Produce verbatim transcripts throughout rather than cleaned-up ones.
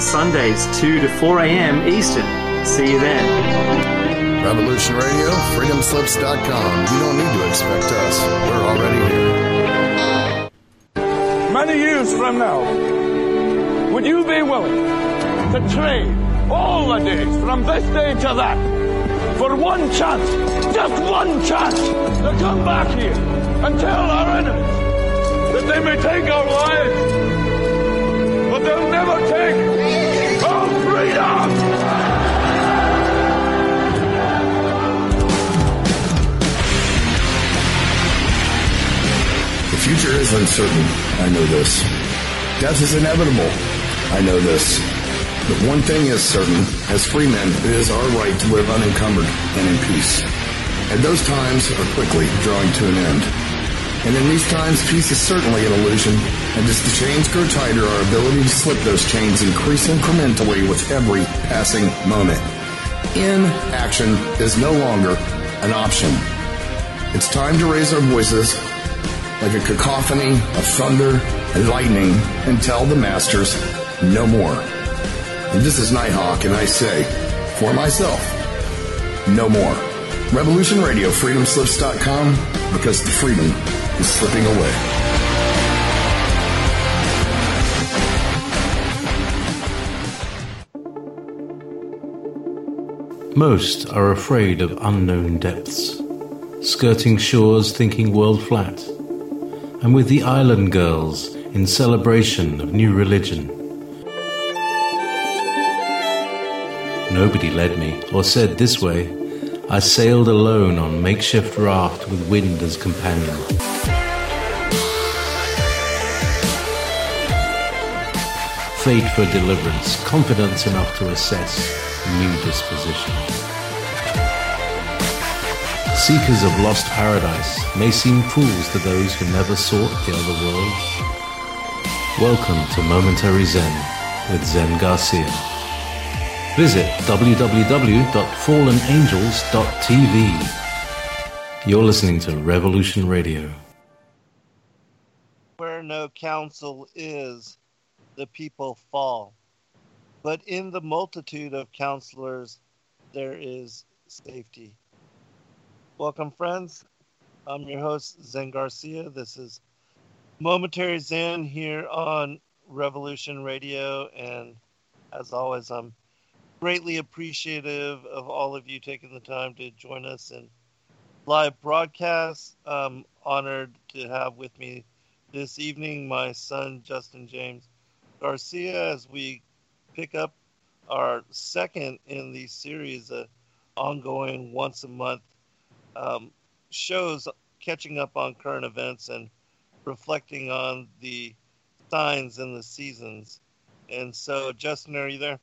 Sundays two to four a.m. Eastern. See you then. Revolution Radio, freedom slips dot com. You don't need to expect us. We're already here. Many years from now, would you be willing to trade all the days from this day to that for one chance, just one chance, to come back here and tell our enemies that they may take our lives, but they'll never take our freedom? The future is uncertain. I know this. Death is inevitable. I know this. But one thing is certain. As free men, it is our right to live unencumbered and in peace. And those times are quickly drawing to an end. And in these times, peace is certainly an illusion. And as the chains grow tighter, our ability to slip those chains increase incrementally with every passing moment. Inaction is no longer an option. It's time to raise our voices like a cacophony of thunder and lightning and tell the masters no more. And this is Nighthawk, and I say, for myself, no more. Revolution Radio, freedom slips dot com, because the freedom is slipping away. Most are afraid of unknown depths, skirting shores thinking world flat, and with the island girls in celebration of new religion. Nobody led me or said this way. I sailed alone on makeshift raft with wind as companion. Fate for deliverance, confidence enough to assess new disposition. Seekers of lost paradise may seem fools to those who never sought the other worlds. Welcome to Momentary Zen with Zen Garcia. Visit w w w dot fallen angels dot t v. You're listening to Revolution Radio. Where no counsel is, the people fall. But in the multitude of counselors, there is safety. Welcome, friends. I'm your host, Zen Garcia. This is Momentary Zen here on Revolution Radio. And as always, I'm greatly appreciative of all of you taking the time to join us in live broadcast. I'm honored to have with me this evening my son, Justin James Garcia, as we pick up our second in the series of ongoing once a month um, shows catching up on current events and reflecting on the signs and the seasons. And so, Justin, are you there?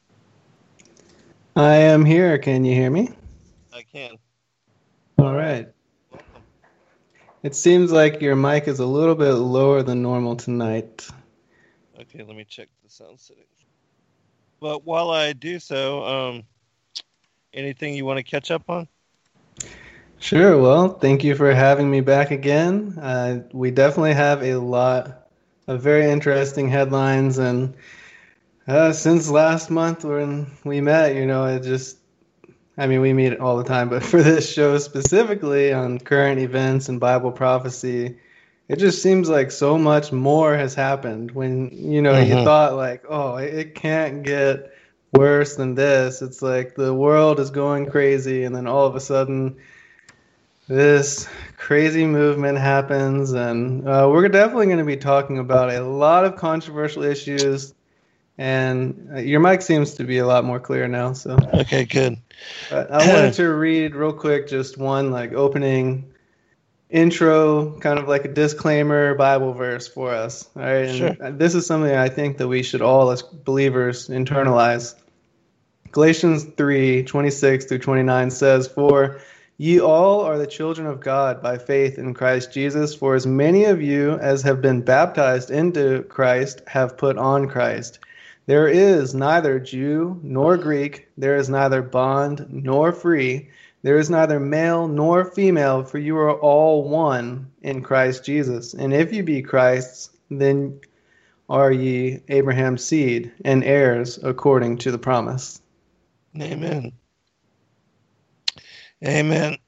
I am here. Can you hear me? I can. All right. Welcome. It seems like your mic is a little bit lower than normal tonight. Okay, let me check the sound settings. But while I do so, um, anything you want to catch up on? Sure. Well, thank you for having me back again. Uh, we definitely have a lot of very interesting headlines, and uh, since last month when we met, you know, it just, I mean, we meet all the time, but for this show specifically on current events and Bible prophecy, it just seems like so much more has happened when, you know, mm-hmm. you thought like, oh, it can't get worse than this. It's like the world is going crazy, and then all of a sudden this crazy movement happens, and uh, we're definitely going to be talking about a lot of controversial issues, and uh, your mic seems to be a lot more clear now. So okay, good. But I wanted to read real quick just one like opening intro, kind of like a disclaimer Bible verse for us. All right, and sure. This is something I think that we should all as believers internalize. Galatians three twenty-six through twenty-nine says, "For ye all are the children of God by faith in Christ Jesus. For as many of you as have been baptized into Christ have put on Christ. There is neither Jew nor Greek. There is neither bond nor free. There is neither male nor female, for you are all one in Christ Jesus. And if you be Christ's, then are ye Abraham's seed and heirs according to the promise. Amen. Amen.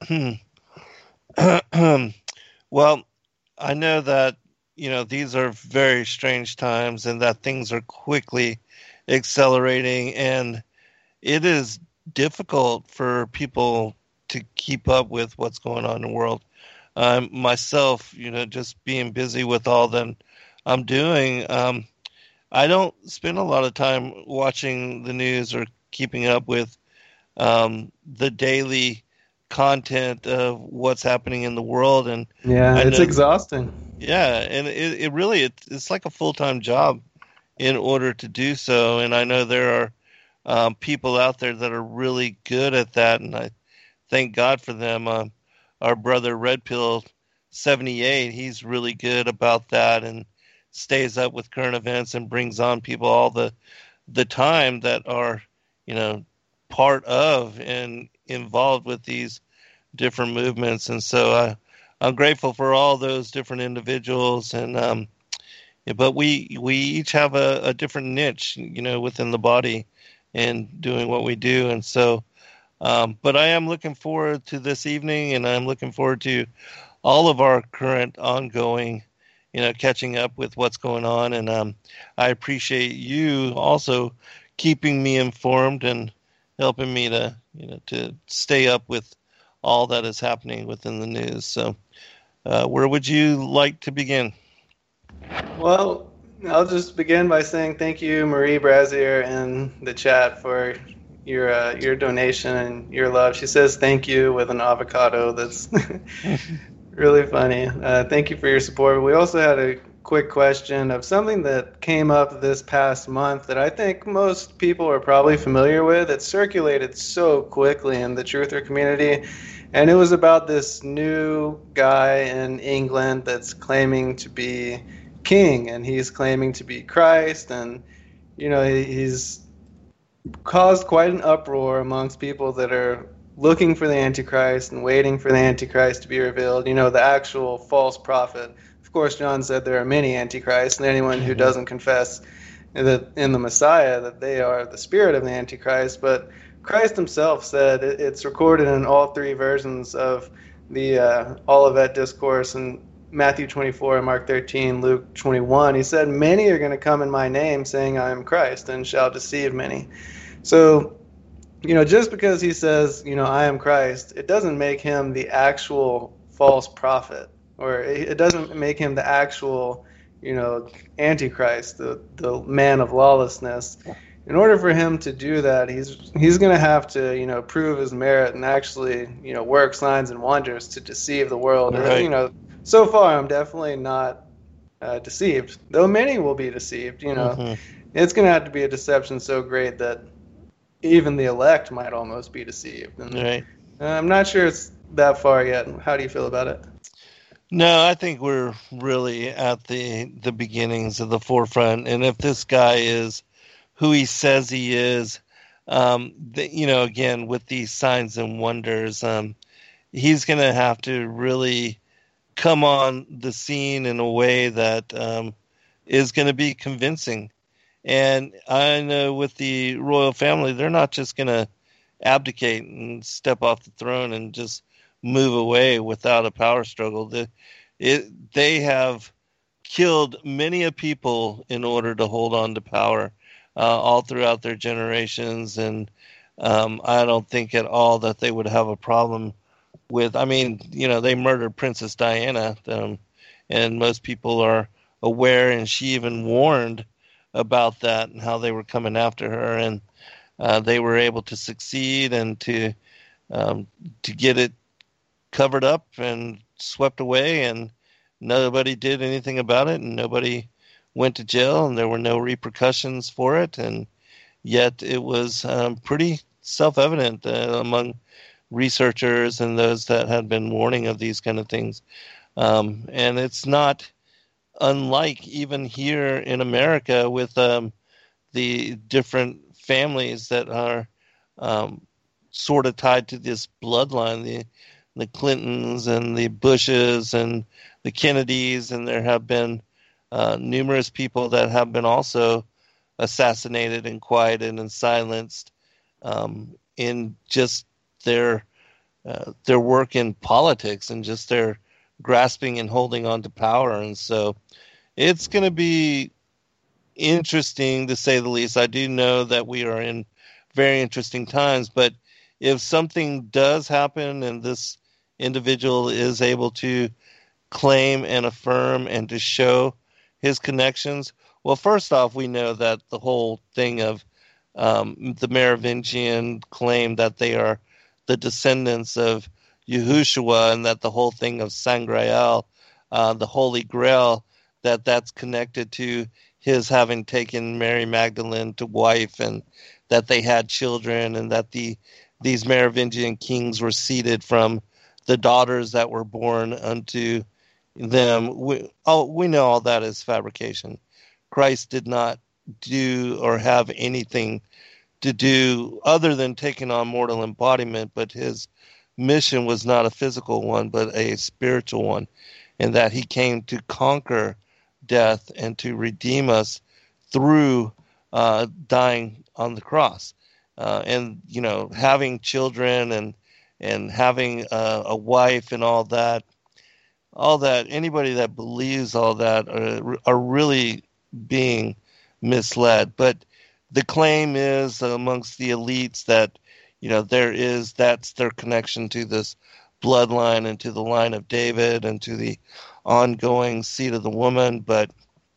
Well, I know that, you know, these are very strange times and that things are quickly accelerating, and it is difficult for people to keep up with what's going on in the world. Um, myself, you know, just being busy with all that I'm doing, um, I don't spend a lot of time watching the news or keeping up with um, the daily content of what's happening in the world. And yeah, I it's know, exhausting. Yeah, and it, it really it, it's like a full-time job in order to do so. And I know there are um, people out there that are really good at that, and I thank God for them. Um, our brother Red Pill seventy-eight, he's really good about that and stays up with current events and brings on people all the the time that are, you know, part of and involved with these different movements. And so I, I'm grateful for all those different individuals. And um, but we we each have a, a different niche, you know, within the body and doing what we do. And so, um, but I am looking forward to this evening, and I'm looking forward to all of our current ongoing, you know, catching up with what's going on. And um, I appreciate you also keeping me informed and helping me to, you know, to stay up with all that is happening within the news. So, uh, where would you like to begin? Well, I'll just begin by saying thank you, Marie Brazier, in the chat for your uh, your donation and your love. She says thank you with an avocado. That's really funny. Uh, thank you for your support. We also had a quick question of something that came up this past month that I think most people are probably familiar with. It circulated so quickly in the truther community, and it was about this new guy in England that's claiming to be king, and he's claiming to be Christ, and you know, he's caused quite an uproar amongst people that are looking for the Antichrist and waiting for the Antichrist to be revealed, you know, the actual false prophet. Of course, John said there are many Antichrists, and anyone who doesn't confess that in the Messiah that they are the spirit of the Antichrist. But Christ himself said, it's recorded in all three versions of the uh, Olivet Discourse in Matthew twenty-four, Mark thirteen, Luke twenty-one. He said, many are going to come in my name saying I am Christ, and shall deceive many. So, you know, just because he says, you know, I am Christ, it doesn't make him the actual false prophet, or it doesn't make him the actual, you know, Antichrist, the, the man of lawlessness. In order for him to do that, he's he's going to have to, you know, prove his merit and actually, you know, work signs and wonders to deceive the world. Right. And, you know, so far I'm definitely not uh, deceived, though many will be deceived. You know, mm-hmm. It's going to have to be a deception so great that even the elect might almost be deceived. And, right. uh, I'm not sure it's that far yet. How do you feel about it? No, I think we're really at the the beginnings of the forefront. And if this guy is who he says he is, um, the, you know, again, with these signs and wonders, um, he's going to have to really come on the scene in a way that um, is going to be convincing. And I know with the royal family, they're not just going to abdicate and step off the throne and just move away without a power struggle. The, it, they have killed many a people in order to hold on to power uh, all throughout their generations. And um, I don't think at all that they would have a problem with, I mean, you know, they murdered Princess Diana, um, and most people are aware, and she even warned about that and how they were coming after her, and uh, they were able to succeed and to um, to get it covered up and swept away, and nobody did anything about it, and nobody went to jail, and there were no repercussions for it, and yet it was um, pretty self-evident uh, among researchers and those that had been warning of these kind of things. Um, and it's not unlike even here in America with um, the different families that are um, sort of tied to this bloodline, the the Clintons and the Bushes and the Kennedys, and there have been uh, numerous people that have been also assassinated and quieted and silenced um, in just their uh, their work in politics and just their grasping and holding on to power. And so it's going to be interesting, to say the least. I do know that we are in very interesting times, but if something does happen and this individual is able to claim and affirm and to show his connections, well, first off, we know that the whole thing of um, the Merovingian claim that they are the descendants of Yahushua, and that the whole thing of Sangreal, uh, the Holy Grail, that that's connected to his having taken Mary Magdalene to wife, and that they had children, and that the these Merovingian kings were seated from the daughters that were born unto them. We, oh, we know all that is fabrication. Christ did not do or have anything to do other than taking on mortal embodiment, but his mission was not a physical one, but a spiritual one, and that he came to conquer death and to redeem us through uh, dying on the cross. Uh, and, you know, having children and and having uh, a wife and all that, all that, anybody that believes all that are, are really being misled. But the claim is amongst the elites that, you know, there is, that's their connection to this bloodline and to the line of David and to the ongoing seed of the woman. But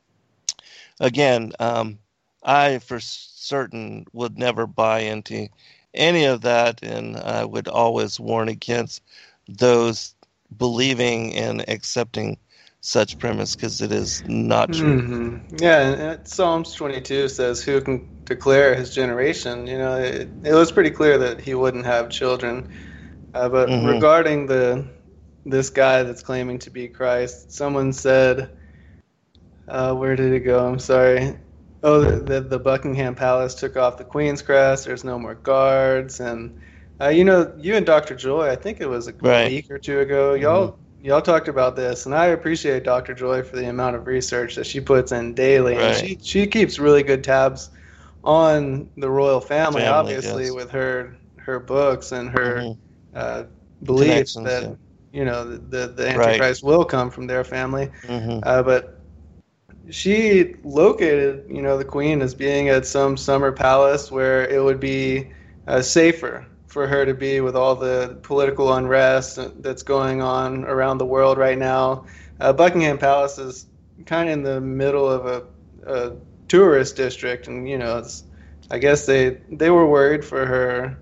again, um, I for certain would never buy into any of that, and I would always warn against those believing and accepting such premise, because it is not true. Mm-hmm. Yeah, and Psalms twenty-two says, "Who can declare his generation?" You know, it, it was pretty clear that he wouldn't have children. Uh, but mm-hmm. regarding the this guy that's claiming to be Christ, someone said, uh, "Where did it go?" I'm sorry. Oh, the, the, the Buckingham Palace took off the Queen's crest. There's no more guards, and uh, you know, you and Doctor Joy, I think it was a right. week or two ago, y'all. Mm-hmm. Y'all talked about this, and I appreciate Doctor Joy for the amount of research that she puts in daily. Right. And she she keeps really good tabs on the royal family, family obviously, yes. with her her books and her mm-hmm. uh, beliefs that yeah. you know the the Antichrist right. will come from their family. Mm-hmm. Uh, but she located, you know, the Queen as being at some summer palace where it would be uh, safer for her to be with all the political unrest that's going on around the world right now. Uh, Buckingham Palace is kind of in the middle of a, a tourist district, and you know, it's, I guess they they were worried for her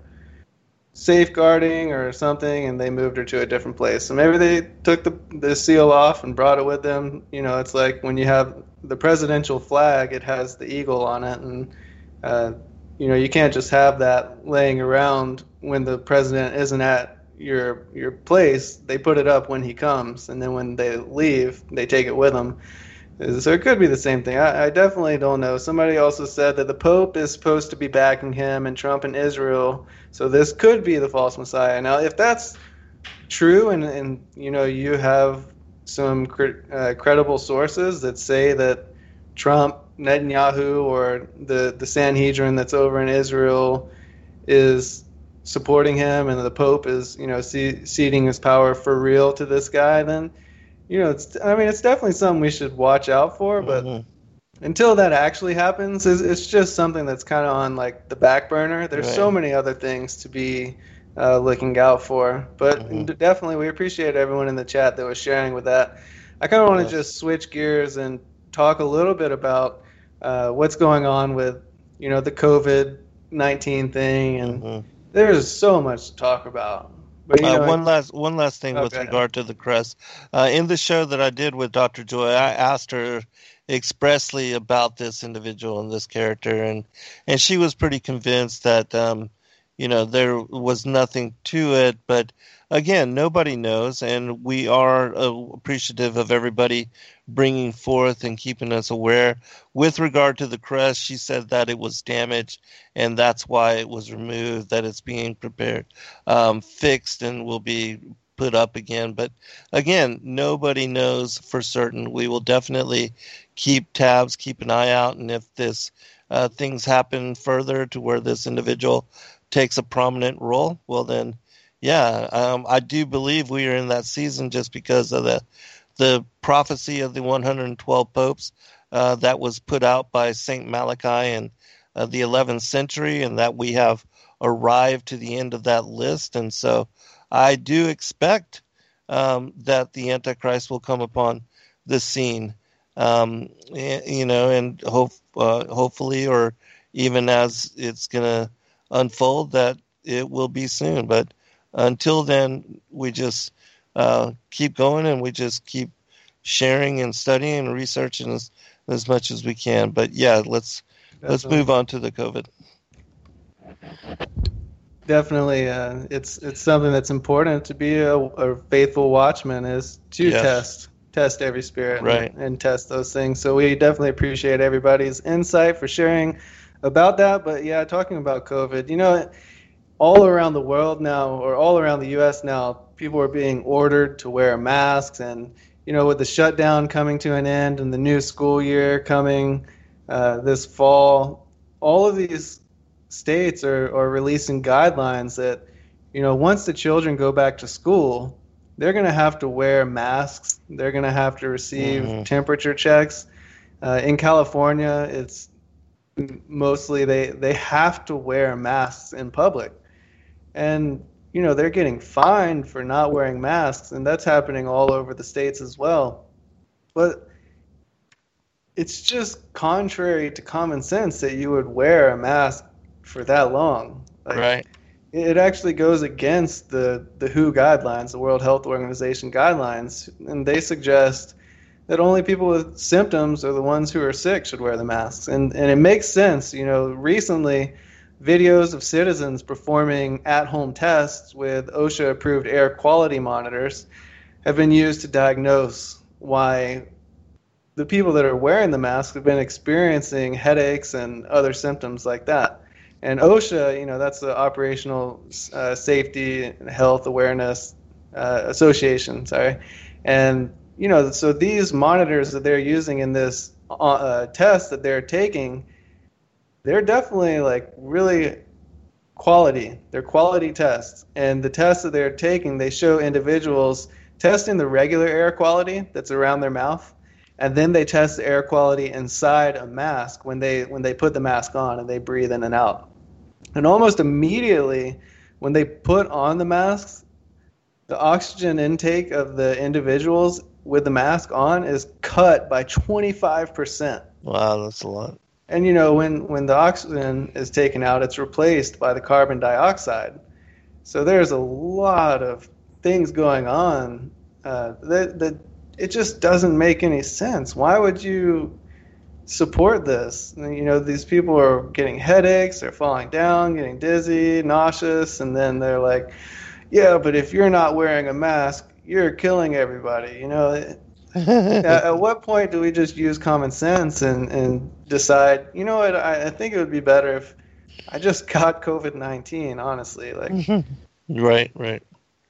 safeguarding or something, and they moved her to a different place. So maybe they took the the seal off and brought it with them. You know, it's like when you have the presidential flag, it has the eagle on it, and uh, you know, you can't just have that laying around when the president isn't at your your place. They put it up when he comes, and then when they leave, they take it with them. So it could be the same thing. I, I definitely don't know. Somebody also said that the Pope is supposed to be backing him and Trump and Israel, so this could be the false Messiah. Now, if that's true, and, and you know, you have some cre- uh, credible sources that say that Trump, Netanyahu, or the, the Sanhedrin that's over in Israel is supporting him, and the Pope is, you know, ce- ceding his power for real to this guy, then, you know, it's, I mean, it's definitely something we should watch out for, but mm-hmm. until that actually happens, it's, it's just something that's kind of on, like, the back burner. There's right. so many other things to be uh, looking out for, but mm-hmm. definitely we appreciate everyone in the chat that was sharing with that. I kind of want to yes. just switch gears and talk a little bit about uh, what's going on with, you know, the covid nineteen thing, and mm-hmm. there's so much to talk about. But, you know, uh, one last one last thing okay. with regard to the crest. Uh, in the show that I did with Doctor Joy, I asked her expressly about this individual and this character, and, and she was pretty convinced that um, you know, there was nothing to it. But again, nobody knows, and we are uh, appreciative of everybody bringing forth and keeping us aware. With regard to the crest, she said that it was damaged, and that's why it was removed, that it's being prepared, um, fixed, and will be put up again. But again, nobody knows for certain. We will definitely keep tabs, keep an eye out, and if this uh, things happen further to where this individual takes a prominent role, well then, yeah, um, I do believe we are in that season just because of the the prophecy of the one hundred twelve popes uh, that was put out by Saint Malachi in uh, the eleventh century, and that we have arrived to the end of that list. And so I do expect um, that the Antichrist will come upon the scene, um, you know, and hope, uh, hopefully, or even as it's going to unfold, that it will be soon. But until then, we just uh, keep going, and we just keep sharing and studying and researching as, as much as we can. But yeah, let's Definitely. let's move on to the COVID. Definitely, uh, it's it's something that's important to be a, a faithful watchman, is to Yes. test test every spirit Right. and, and test those things. So we definitely appreciate everybody's insight for sharing about that. But yeah, talking about COVID, you know, all around the world now, or all around the U S now, people are being ordered to wear masks. And, you know, with the shutdown coming to an end and the new school year coming uh, this fall, all of these states are, are releasing guidelines that, you know, once the children go back to school, they're going to have to wear masks. They're going to have to receive Mhm. temperature checks. Uh, in California, it's mostly they, they have to wear masks in public. And, you know, they're getting fined for not wearing masks, and that's happening all over the states as well. But it's just contrary to common sense that you would wear a mask for that long. Like, Right. it actually goes against the, the W H O guidelines, the World Health Organization guidelines, and they suggest that only people with symptoms or the ones who are sick should wear the masks. And and it makes sense. You know, recently, videos of citizens performing at-home tests with OSHA-approved air quality monitors have been used to diagnose why the people that are wearing the mask have been experiencing headaches and other symptoms like that. And OSHA, you know, that's the Operational uh, Safety and Health Awareness uh, Association, sorry. And, you know, so these monitors that they're using in this uh, test that they're taking, they're definitely like really quality. They're quality tests. And the tests that they're taking, they show individuals testing the regular air quality that's around their mouth, and then they test the air quality inside a mask when they when they put the mask on and they breathe in and out. And almost immediately when they put on the masks, the oxygen intake of the individuals with the mask on is cut by twenty-five percent. Wow, that's a lot. And, you know, when, when the oxygen is taken out, it's replaced by the carbon dioxide. So there's a lot of things going on uh, that, that it just doesn't make any sense. Why would you support this? You know, these people are getting headaches, they're falling down, getting dizzy, nauseous, and then they're like, yeah, but if you're not wearing a mask, you're killing everybody. You know, at, at what point do we just use common sense and, and decide, you know what, I, I think it would be better if I just got COVID nineteen, honestly. Like, Right, right.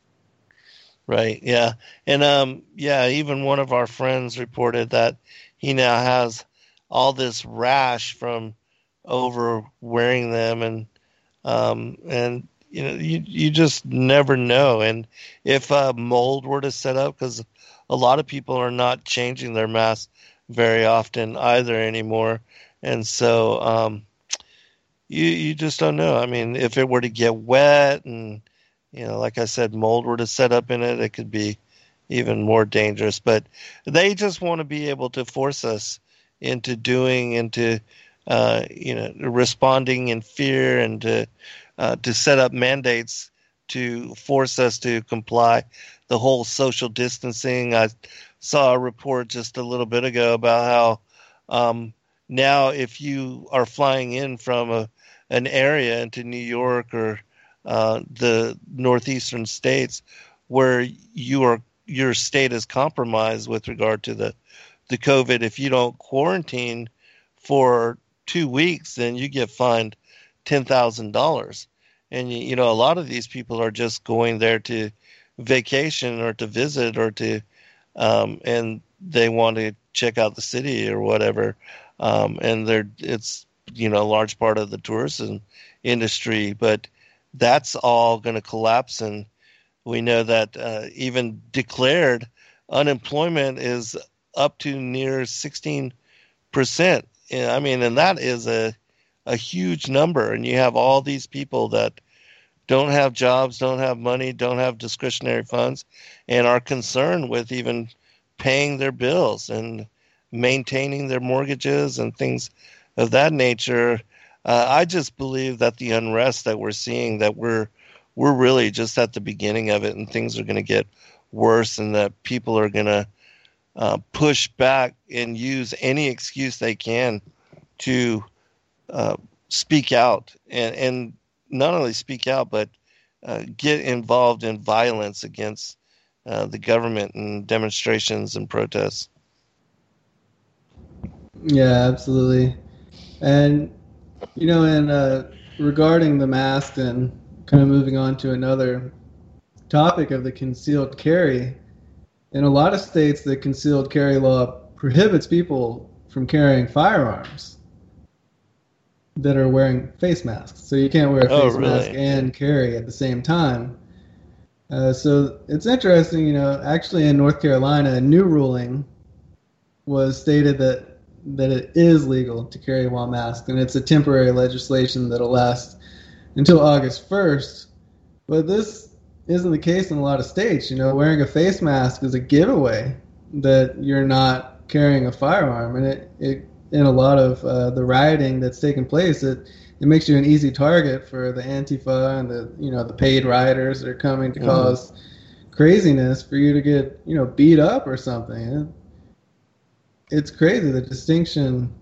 Right, yeah. And, um, yeah, even one of our friends reported that he now has all this rash from over wearing them. And, um, and you know, you, you just never know. And if uh, mold were to set up, because a lot of people are not changing their masks very often either anymore. And so um, you, you just don't know. I mean, if it were to get wet and, you know, like I said, mold were to set up in it, it could be even more dangerous. But they just want to be able to force us into doing, into, uh, you know, responding in fear, and to, uh, to set up mandates to force us to comply. The whole social distancing. I saw a report just a little bit ago about how um, now if you are flying in from a, an area into New York or uh, the northeastern states where you are, your state is compromised with regard to the, the COVID, if you don't quarantine for two weeks, then you get fined ten thousand dollars. And, you know, a lot of these people are just going there to vacation or to visit or to, um, and they want to check out the city or whatever. Um, and they're, it's, you know, a large part of the tourism industry, but that's all going to collapse. And we know that uh, even declared unemployment is up to near sixteen percent. I mean, and that is a, a huge number. And you have all these people that don't have jobs, don't have money, don't have discretionary funds, and are concerned with even paying their bills and maintaining their mortgages and things of that nature. Uh, I just believe that the unrest that we're seeing, that we're we're really just at the beginning of it, and things are going to get worse, and that people are going to uh, push back and use any excuse they can to uh, speak out, and, and not only speak out, but uh, get involved in violence against uh, the government and demonstrations and protests. Yeah, absolutely. And, you know, and uh, regarding the mask and kind of moving on to another topic of the concealed carry, in a lot of states, the concealed carry law prohibits people from carrying firearms that are wearing face masks. So you can't wear a face Oh, really? mask and carry at the same time. Uh, so it's interesting, you know, actually in North Carolina, a new ruling was stated that that it is legal to carry while masked, and it's a temporary legislation that'll last until August first. But this isn't the case in a lot of states. You know, wearing a face mask is a giveaway that you're not carrying a firearm, and it, it in a lot of uh, the rioting that's taken place, it it makes you an easy target for the Antifa and the you know the paid rioters that are coming to cause mm. craziness for you to get you know beat up or something. It's crazy, the distinction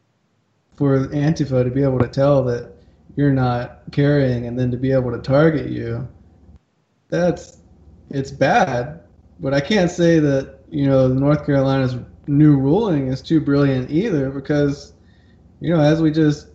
for Antifa to be able to tell that you're not carrying and then to be able to target you. That's, it's bad, but I can't say that, you know, North Carolina's new ruling is too brilliant either, because, you know, as we just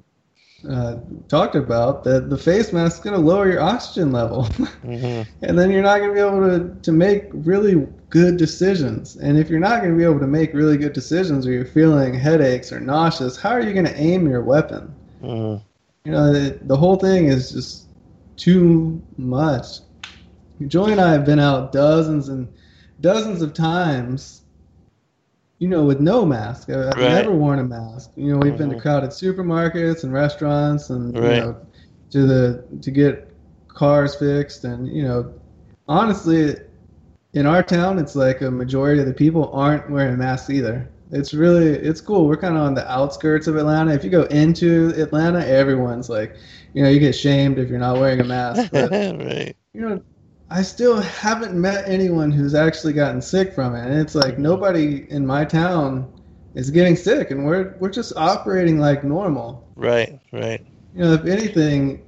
uh, talked about, that the face mask is going to lower your oxygen level. Mm-hmm. And then you're not going to be able to, to make really good decisions. And if you're not going to be able to make really good decisions, or you're feeling headaches or nauseous, how are you going to aim your weapon? Mm-hmm. You know, the, the whole thing is just too much. Joey and I have been out dozens and dozens of times, you know, with no mask. I've right. never worn a mask. You know, we've mm-hmm. been to crowded supermarkets and restaurants, and right. you know, to the to get cars fixed, and you know, honestly, in our town, it's like a majority of the people aren't wearing masks either. It's really, it's cool. We're kind of on the outskirts of Atlanta. If you go into Atlanta, everyone's like, you know, you get shamed if you're not wearing a mask. But, right. you know, I still haven't met anyone who's actually gotten sick from it. And it's like nobody in my town is getting sick, and we're we're just operating like normal. Right, right. You know, if anything,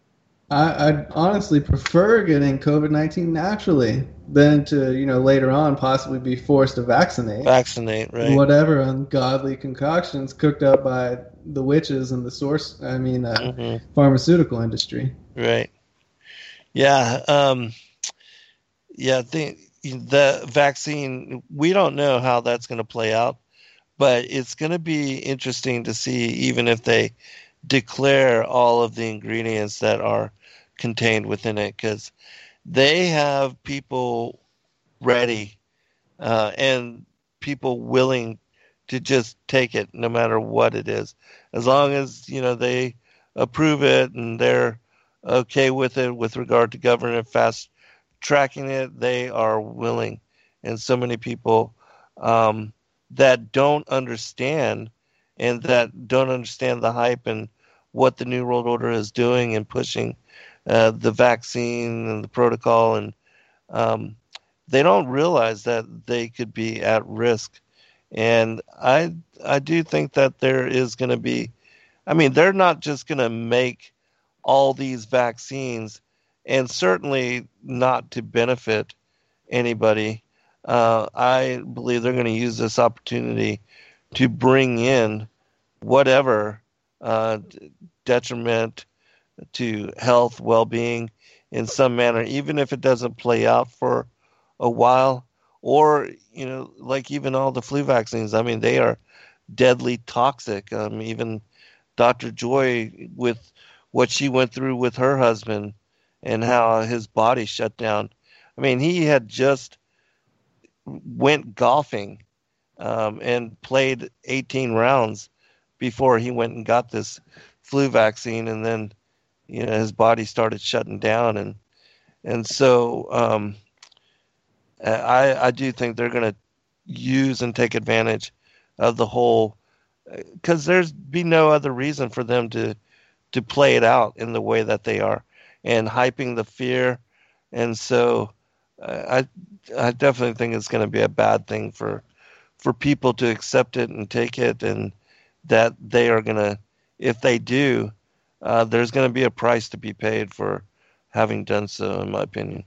I, I'd honestly prefer getting COVID nineteen naturally than to, you know, later on possibly be forced to vaccinate. Vaccinate, right. Whatever ungodly concoctions cooked up by the witches and the source, I mean, uh, mm-hmm. pharmaceutical industry. Right. Yeah. Um, yeah, the, the vaccine, we don't know how that's going to play out, but it's going to be interesting to see, even if they declare all of the ingredients that are contained within it, because they have people ready uh, and people willing to just take it no matter what it is, as long as, you know, they approve it and they're okay with it with regard to government fast tracking it. They are willing. And so many people um, that don't understand and that don't understand the hype and what the New World Order is doing and pushing uh, the vaccine and the protocol, and um, they don't realize that they could be at risk. And I I do think that there is going to be, I mean, they're not just going to make all these vaccines, and certainly not to benefit anybody. Uh, I believe they're going to use this opportunity to bring in whatever uh, detriment to health, well-being, in some manner, even if it doesn't play out for a while, or, you know, like even all the flu vaccines, I mean, they are deadly toxic. Um, even Doctor Joy, with what she went through with her husband and how his body shut down. I mean, he had just went golfing um, and played eighteen rounds before he went and got this flu vaccine, and then, you know, his body started shutting down, and and so um, I I do think they're going to use and take advantage of the whole, because there's be no other reason for them to to play it out in the way that they are and hyping the fear, and so uh, I I definitely think it's going to be a bad thing for for people to accept it and take it, and that they are going to, if they do, uh, there's going to be a price to be paid for having done so, in my opinion.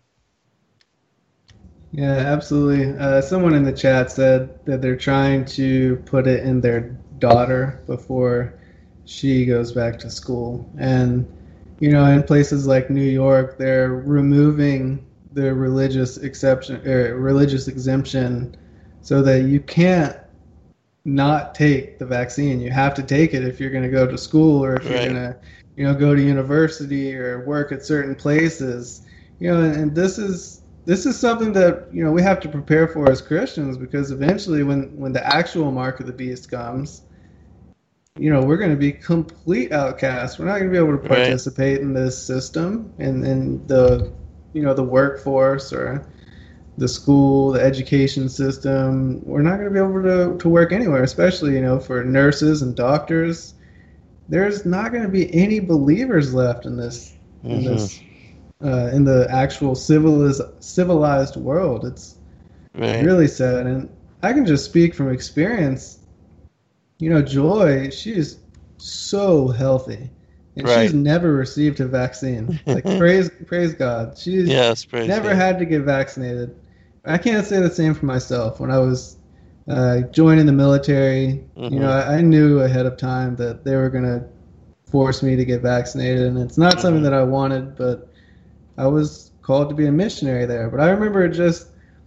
Yeah, absolutely. Uh, someone in the chat said that they're trying to put it in their daughter before she goes back to school. And, you know, in places like New York, they're removing the religious exception, or religious exemption, so that you can't not take the vaccine. You have to take it if you're going to go to school, or if Right. you're going to, you know, go to university or work at certain places. You know, and, and this is this is something that, you know, we have to prepare for as Christians, because eventually, when when the actual mark of the beast comes, you know, we're going to be complete outcasts. We're not going to be able to Right. participate in this system and in the, you know, the workforce or the school, the education system. We're not going to be able to, to work anywhere, especially, you know, for nurses and doctors. There's not going to be any believers left in this, in Mhm. this, uh, in the actual civilized civilized world. It's Right. really sad, and I can just speak from experience. You know, Joy, she is so healthy, and Right. she's never received a vaccine. Like, praise, praise God, she's Yes, praise never God. had to get vaccinated. I can't say the same for myself. When I was uh, joining the military, Mhm. you know, I, I knew ahead of time that they were going to force me to get vaccinated, and it's not something Mhm. that I wanted, but I was called to be a missionary there. But I remember just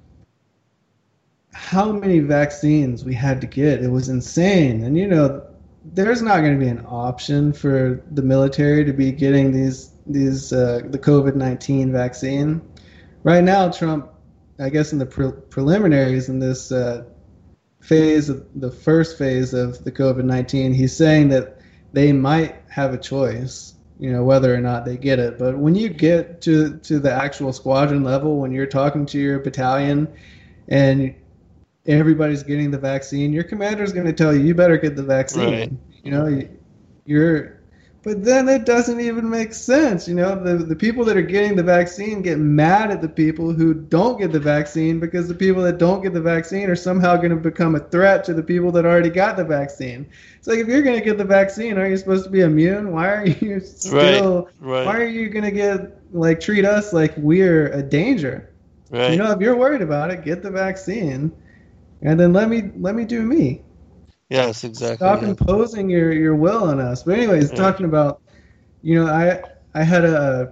how many vaccines we had to get. It was insane. And, you know, there's not going to be an option for the military to be getting these, these uh, the COVID nineteen vaccine. Right now, Trump, I guess in the pre- preliminaries in this uh, phase, of the first phase of the COVID nineteen, he's saying that they might have a choice, you know, whether or not they get it. But when you get to, to the actual squadron level, when you're talking to your battalion and everybody's getting the vaccine, your commander is going to tell you, you better get the vaccine. Right. You know, you, you're, but then it doesn't even make sense. You know, the, the people that are getting the vaccine get mad at the people who don't get the vaccine, because the people that don't get the vaccine are somehow going to become a threat to the people that already got the vaccine. It's like, if you're going to get the vaccine, aren't you supposed to be immune? Why are you still, Right. why are you going to get, like, treat us like we're a danger? Right. You know, if you're worried about it, get the vaccine. And then let me let me do me. Yes, exactly. Stop yeah. imposing your, your will on us. But anyways, Yeah. talking about, you know, I I had a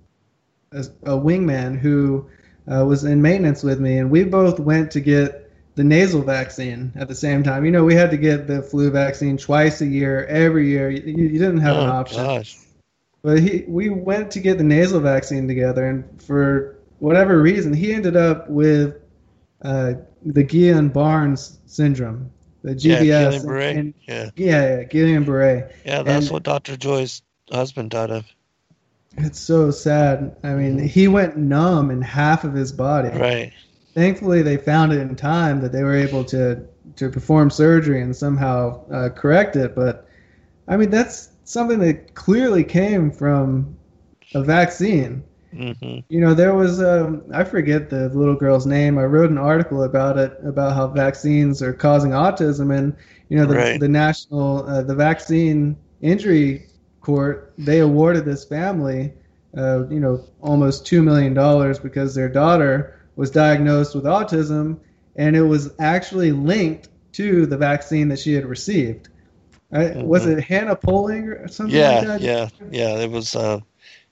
a, a wingman who uh, was in maintenance with me, and we both went to get the nasal vaccine at the same time. You know, we had to get the flu vaccine twice a year, every year. You, you didn't have Oh, an option. gosh. But he, we went to get the nasal vaccine together, and for whatever reason, he ended up with uh, the Guillain-Barré syndrome, the G B S. Yeah, Guillain-Barré. and- Yeah. yeah, yeah, Guillain-Barré. Yeah, that's And- what Doctor Joy's husband died of. It's so sad. I mean, he went numb in half of his body. Right. Thankfully, they found it in time that they were able to, to perform surgery and somehow uh, correct it. But, I mean, that's something that clearly came from a vaccine. hmm You know, there was, um, I forget the little girl's name. I wrote an article about it, about how vaccines are causing autism. And, you know, the, Right. the national, uh, the vaccine injury court, they awarded this family, uh, you know, almost two million dollars because their daughter was diagnosed with autism, and it was actually linked to the vaccine that she had received. I, Was Mhm. it Hannah Poling or something Yeah, like that? yeah, yeah. It was. Uh,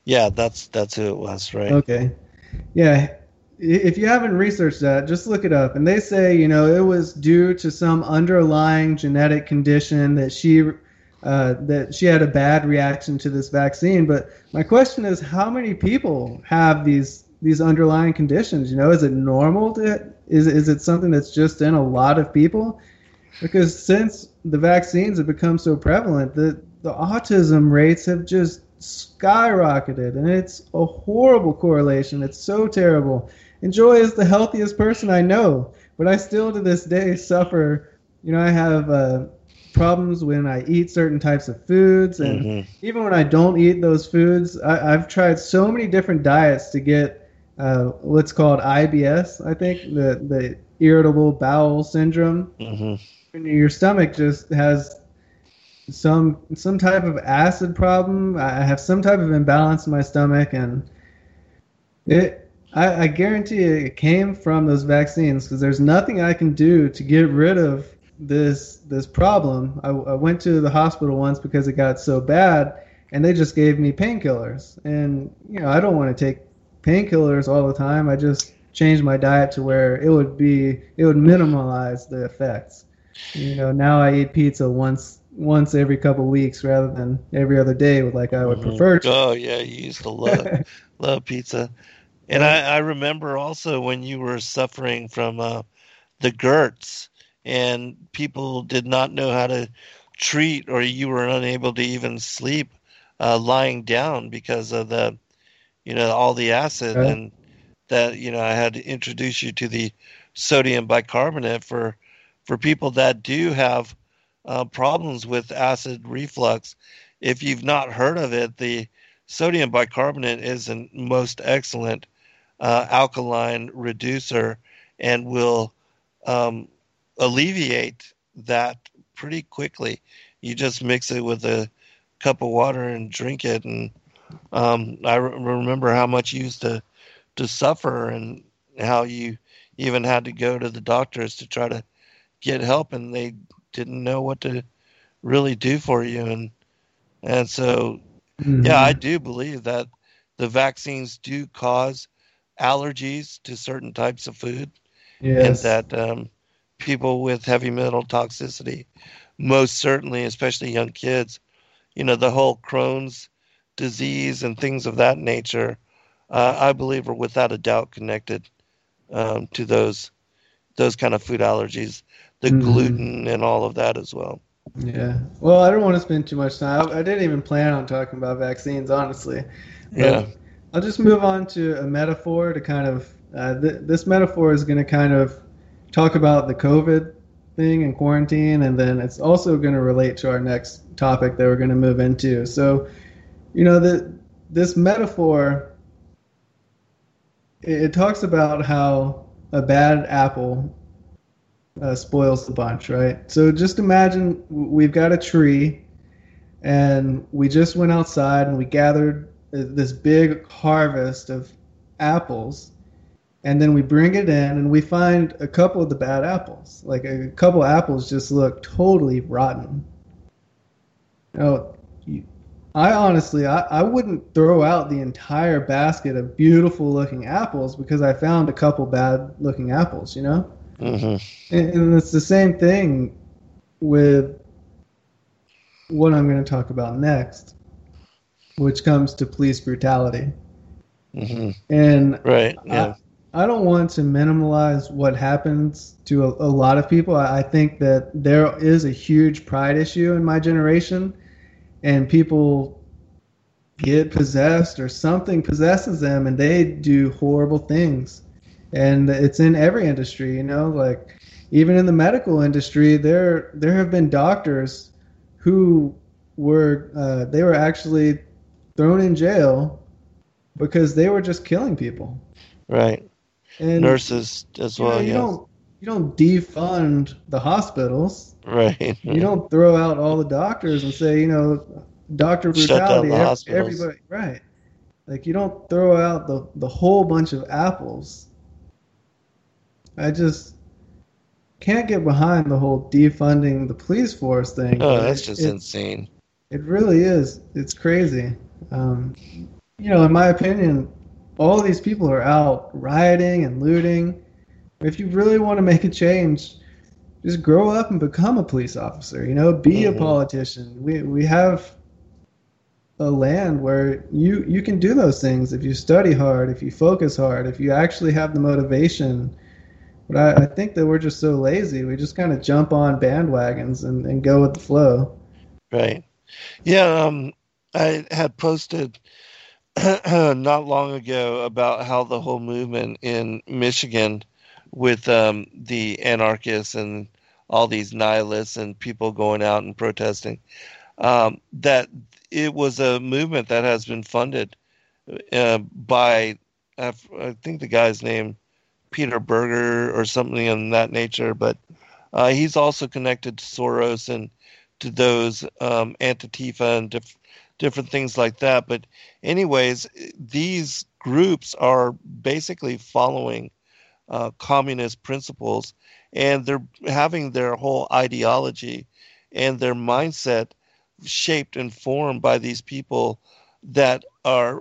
Yeah, that's that's who it was, right? Okay. Yeah. If you haven't researched that, just look it up. And they say, you know, it was due to some underlying genetic condition that she uh, that she had a bad reaction to this vaccine. But my question is, how many people have these these underlying conditions? You know, is it normal to is is it something that's just in a lot of people? Because since the vaccines have become so prevalent, the the autism rates have just skyrocketed, and it's a horrible correlation. It's so terrible. And Joy is the healthiest person I know, but I still to this day suffer. You know, I have uh, problems when I eat certain types of foods, and mm-hmm. even when I don't eat those foods, I, I've tried so many different diets to get uh, what's called I B S, I think, the, the irritable bowel syndrome. Mm-hmm. And your stomach just has some some type of acid problem. I have some type of imbalance in my stomach, and it I, I guarantee it came from those vaccines, because there's nothing I can do to get rid of this this problem. I, I went to the hospital once because it got so bad, and they just gave me painkillers. And you know, I don't want to take painkillers all the time. I just changed my diet to where it would be it would minimize the effects. You know, now I eat pizza once once every couple of weeks rather than every other day, like I would mm-hmm. prefer to. Oh yeah, you used to love love pizza. And I, I remember also when you were suffering from uh, the G E R Ds, and people did not know how to treat, or you were unable to even sleep uh, lying down because of the, you know, all the acid, okay. and that, you know, I had to introduce you to the sodium bicarbonate for for people that do have uh, problems with acid reflux. If you've not heard of it, the sodium bicarbonate is a most excellent uh, alkaline reducer, and will um, alleviate that pretty quickly. You just mix it with a cup of water and drink it. And um, I re- remember how much you used to, to suffer, and how you even had to go to the doctors to try to get help, and they didn't know what to really do for you. And and so, mm-hmm. yeah, I do believe that the vaccines do cause allergies to certain types of food, yes. and that um, people with heavy metal toxicity, most certainly, especially young kids, you know, the whole Crohn's disease and things of that nature, uh, I believe are without a doubt connected um, to those those kind of food allergies, the mm-hmm. gluten and all of that as well. Yeah. Well, I don't want to spend too much time. I, I didn't even plan on talking about vaccines, honestly. But yeah. I'll just move on to a metaphor to kind of, uh, th- this metaphor is going to kind of talk about the COVID thing and quarantine, and then it's also going to relate to our next topic that we're going to move into. So, you know, the, this metaphor, it, it talks about how a bad apple uh, spoils the bunch, right? So just imagine we've got a tree, and we just went outside and we gathered this big harvest of apples, and then we bring it in and we find a couple of the bad apples. Like a couple of apples just look totally rotten. You know, I honestly, I, I wouldn't throw out the entire basket of beautiful looking apples because I found a couple bad looking apples, you know? Mm-hmm. And, and it's the same thing with what I'm going to talk about next, which comes to police brutality. Mm-hmm. And right, yeah. I, I don't want to minimize what happens to a, a lot of people. I, I think that there is a huge pride issue in my generation, and people get possessed or something possesses them, and they do horrible things. And it's in every industry, you know, like even in the medical industry, there there have been doctors who were uh, they were actually thrown in jail because they were just killing people. Right. And nurses as well. Know, you yes. don't you don't defund the hospitals. Right. You don't throw out all the doctors and say, you know, doctor brutality. Shut down the hospitals. Everybody, right? Like you don't throw out the the whole bunch of apples. I just can't get behind the whole defunding the police force thing. Oh, that's it, just it, insane. It really is. It's crazy. Um, you know, in my opinion, all of these people are out rioting and looting. If you really want to make a change, just grow up and become a police officer. You know, be mm-hmm. a politician. We we have a land where you you can do those things if you study hard, if you focus hard, if you actually have the motivation. But I, I think that we're just so lazy. We just kind of jump on bandwagons and, and go with the flow. Right. Yeah. Um, I had posted not long ago about how the whole movement in Michigan with um, the anarchists and all these nihilists and people going out and protesting, um, that it was a movement that has been funded uh, by, I think the guy's name, Peter Berger or something in that nature, but uh, he's also connected to Soros and to those um, Antifa and diff- different things like that. But anyways, these groups are basically following uh, communist principles, and they're having their whole ideology and their mindset shaped and formed by these people that are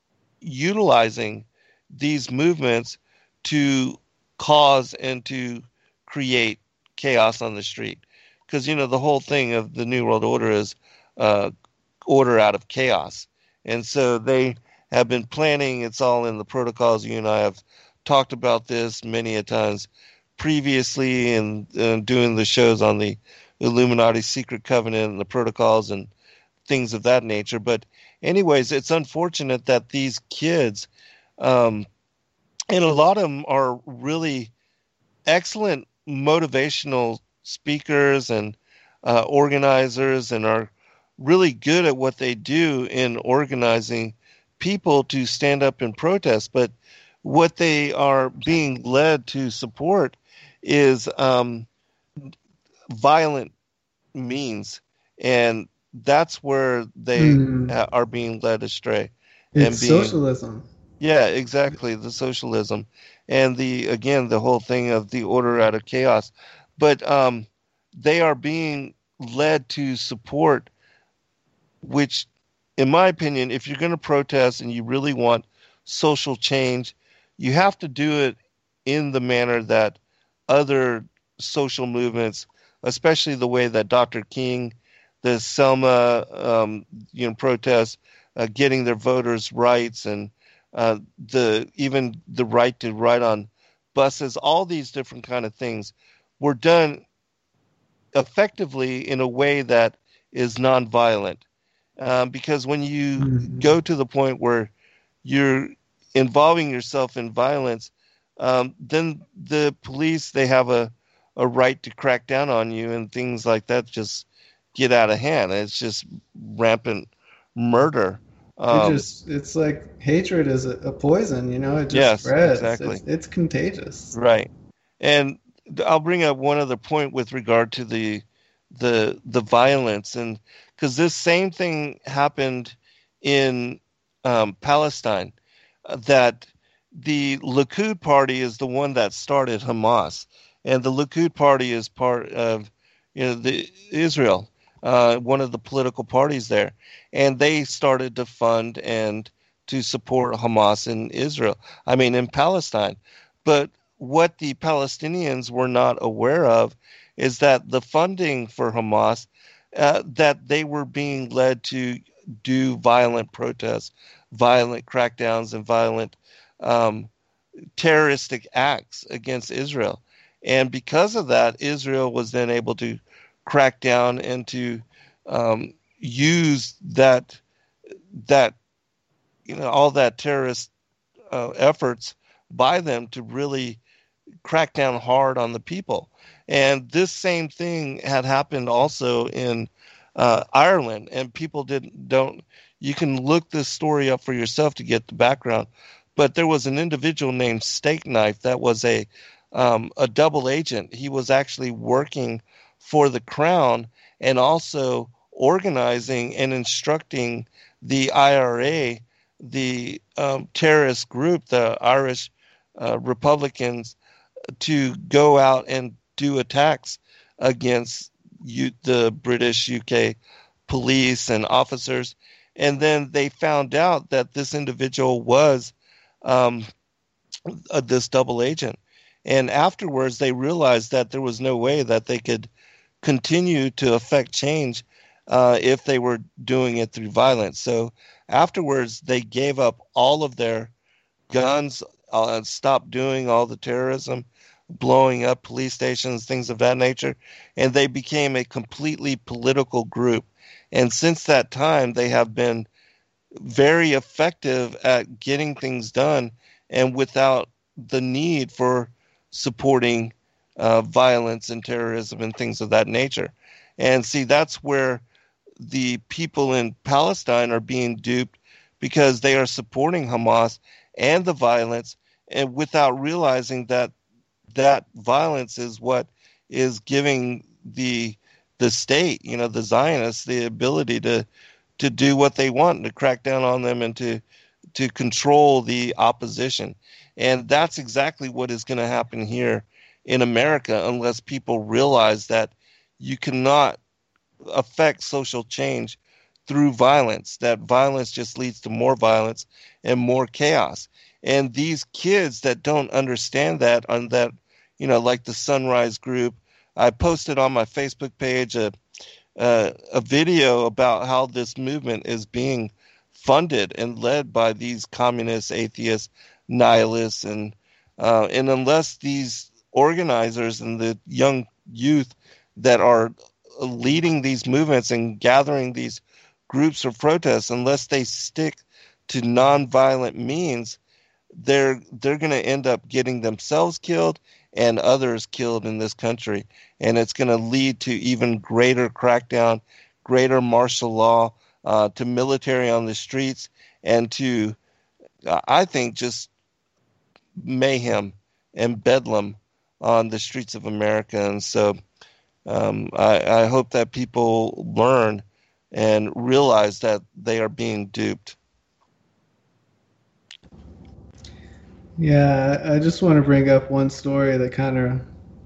utilizing these movements to cause and to create chaos on the street. Because, you know, the whole thing of the New World Order is uh, order out of chaos. And so they have been planning. It's all in the protocols. You and I have talked about this many a times previously, and uh, doing the shows on the Illuminati Secret Covenant and the protocols and things of that nature. But anyways, it's unfortunate that these kids, um, and a lot of them are really excellent motivational speakers and uh, organizers, and are really good at what they do in organizing people to stand up and protest. But what they are being led to support is um, violent means, and that's where they mm. are being led astray. It's and being, socialism. Yeah, exactly, the socialism, and the again the whole thing of the order out of chaos. But um, they are being led to support, which, in my opinion, if you're going to protest and you really want social change, you have to do it in the manner that other social movements, especially the way that Doctor King, the Selma, um, you know, protests, uh, getting their voters' rights, and uh, the even the right to ride on buses, all these different kind of things were done effectively in a way that is nonviolent. Um, because when you mm-hmm. go to the point where you're involving yourself in violence, um, then the police, they have a, a right to crack down on you, and things like that just get out of hand. It's just rampant murder. Um, it just, it's like hatred is a, a poison, you know, it just yes, spreads. Exactly. It's, it's contagious. Right. And I'll bring up one other point with regard to the the the violence, and because this same thing happened in um, Palestine, uh, that the Likud party is the one that started Hamas, and the Likud party is part of, you know, the Israel, uh, one of the political parties there, and they started to fund and to support Hamas in Israel. I mean, in Palestine, but what the Palestinians were not aware of is that the funding for Hamas, uh, that they were being led to do violent protests, violent crackdowns, and violent um, terroristic acts against Israel. And because of that, Israel was then able to crack down and to um, use that, that, you know, all that terrorist uh, efforts by them to really crack down hard on the people. And this same thing had happened also in uh, Ireland, and people didn't don't. You can look this story up for yourself to get the background. But there was an individual named Steak Knife that was a um, a double agent. He was actually working for the Crown and also organizing and instructing the I R A, the um, terrorist group, the Irish uh, Republicans, to go out and do attacks against you, the British U K police and officers. And then they found out that this individual was um, uh, this double agent. And afterwards, they realized that there was no way that they could continue to affect change uh, if they were doing it through violence. So afterwards, they gave up all of their guns, uh, stopped doing all the terrorism, blowing up police stations, things of that nature, and they became a completely political group. And since that time, they have been very effective at getting things done and without the need for supporting uh, violence and terrorism and things of that nature. And see, that's where the people in Palestine are being duped, because they are supporting Hamas and the violence, and without realizing that that violence is what is giving the the state, you know, the Zionists, the ability to to do what they want, to crack down on them and to to control the opposition. And that's exactly what is going to happen here in America unless people realize that you cannot affect social change through violence, that violence just leads to more violence and more chaos. And these kids that don't understand that, on that, you know, like the Sunrise Group, I posted on my Facebook page a, uh, a video about how this movement is being funded and led by these communist, atheists, nihilists, and uh, and unless these organizers and the young youth that are leading these movements and gathering these groups of protests, unless they stick to nonviolent means, they're they're going to end up getting themselves killed and others killed in this country. And it's going to lead to even greater crackdown, greater martial law, uh, to military on the streets, and to, uh, I think, just mayhem and bedlam on the streets of America. And so um, I, I hope that people learn and realize that they are being duped. Yeah, I just want to bring up one story that kind of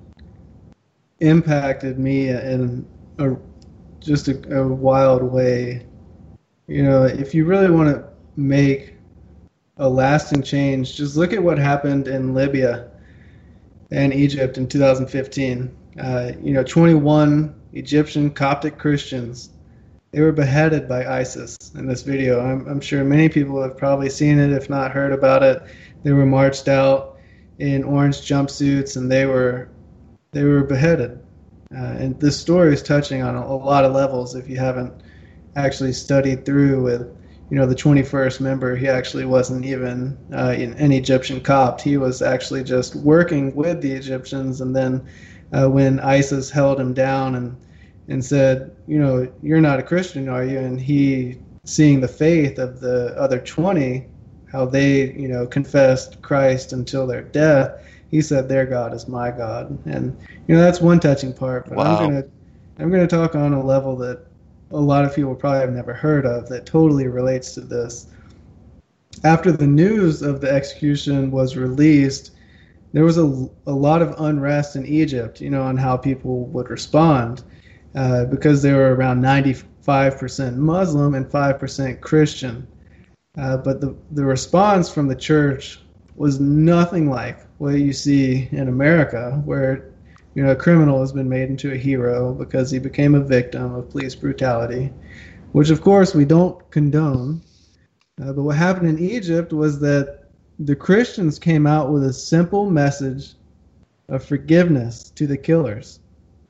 impacted me in a, just a, a wild way. You know, if you really want to make a lasting change, just look at what happened in Libya and Egypt in two thousand fifteen. Uh, you know, twenty-one Egyptian Coptic Christians, they were beheaded by ISIS in this video. I'm, I'm sure many people have probably seen it, if not heard about it. They were marched out in orange jumpsuits, and they were they were beheaded. Uh, and this story is touching on a, a lot of levels. If you haven't actually studied through with, you know, the twenty-first member, he actually wasn't even uh, in an Egyptian Copt. He was actually just working with the Egyptians. And then uh, when ISIS held him down and and said, you know, you're not a Christian, are you? And he, seeing the faith of the other twenty, how they, you know, confessed Christ until their death, he said, their God is my God. And, you know, that's one touching part. But wow. I'm going to I'm going to talk on a level that a lot of people probably have never heard of that totally relates to this. After the news of the execution was released, there was a, a lot of unrest in Egypt, you know, on how people would respond, uh, because they were around ninety-five percent Muslim and five percent Christian. Uh, but the, the response from the church was nothing like what you see in America, where, you know, a criminal has been made into a hero because he became a victim of police brutality, which, of course, we don't condone. Uh, but what happened in Egypt was that the Christians came out with a simple message of forgiveness to the killers.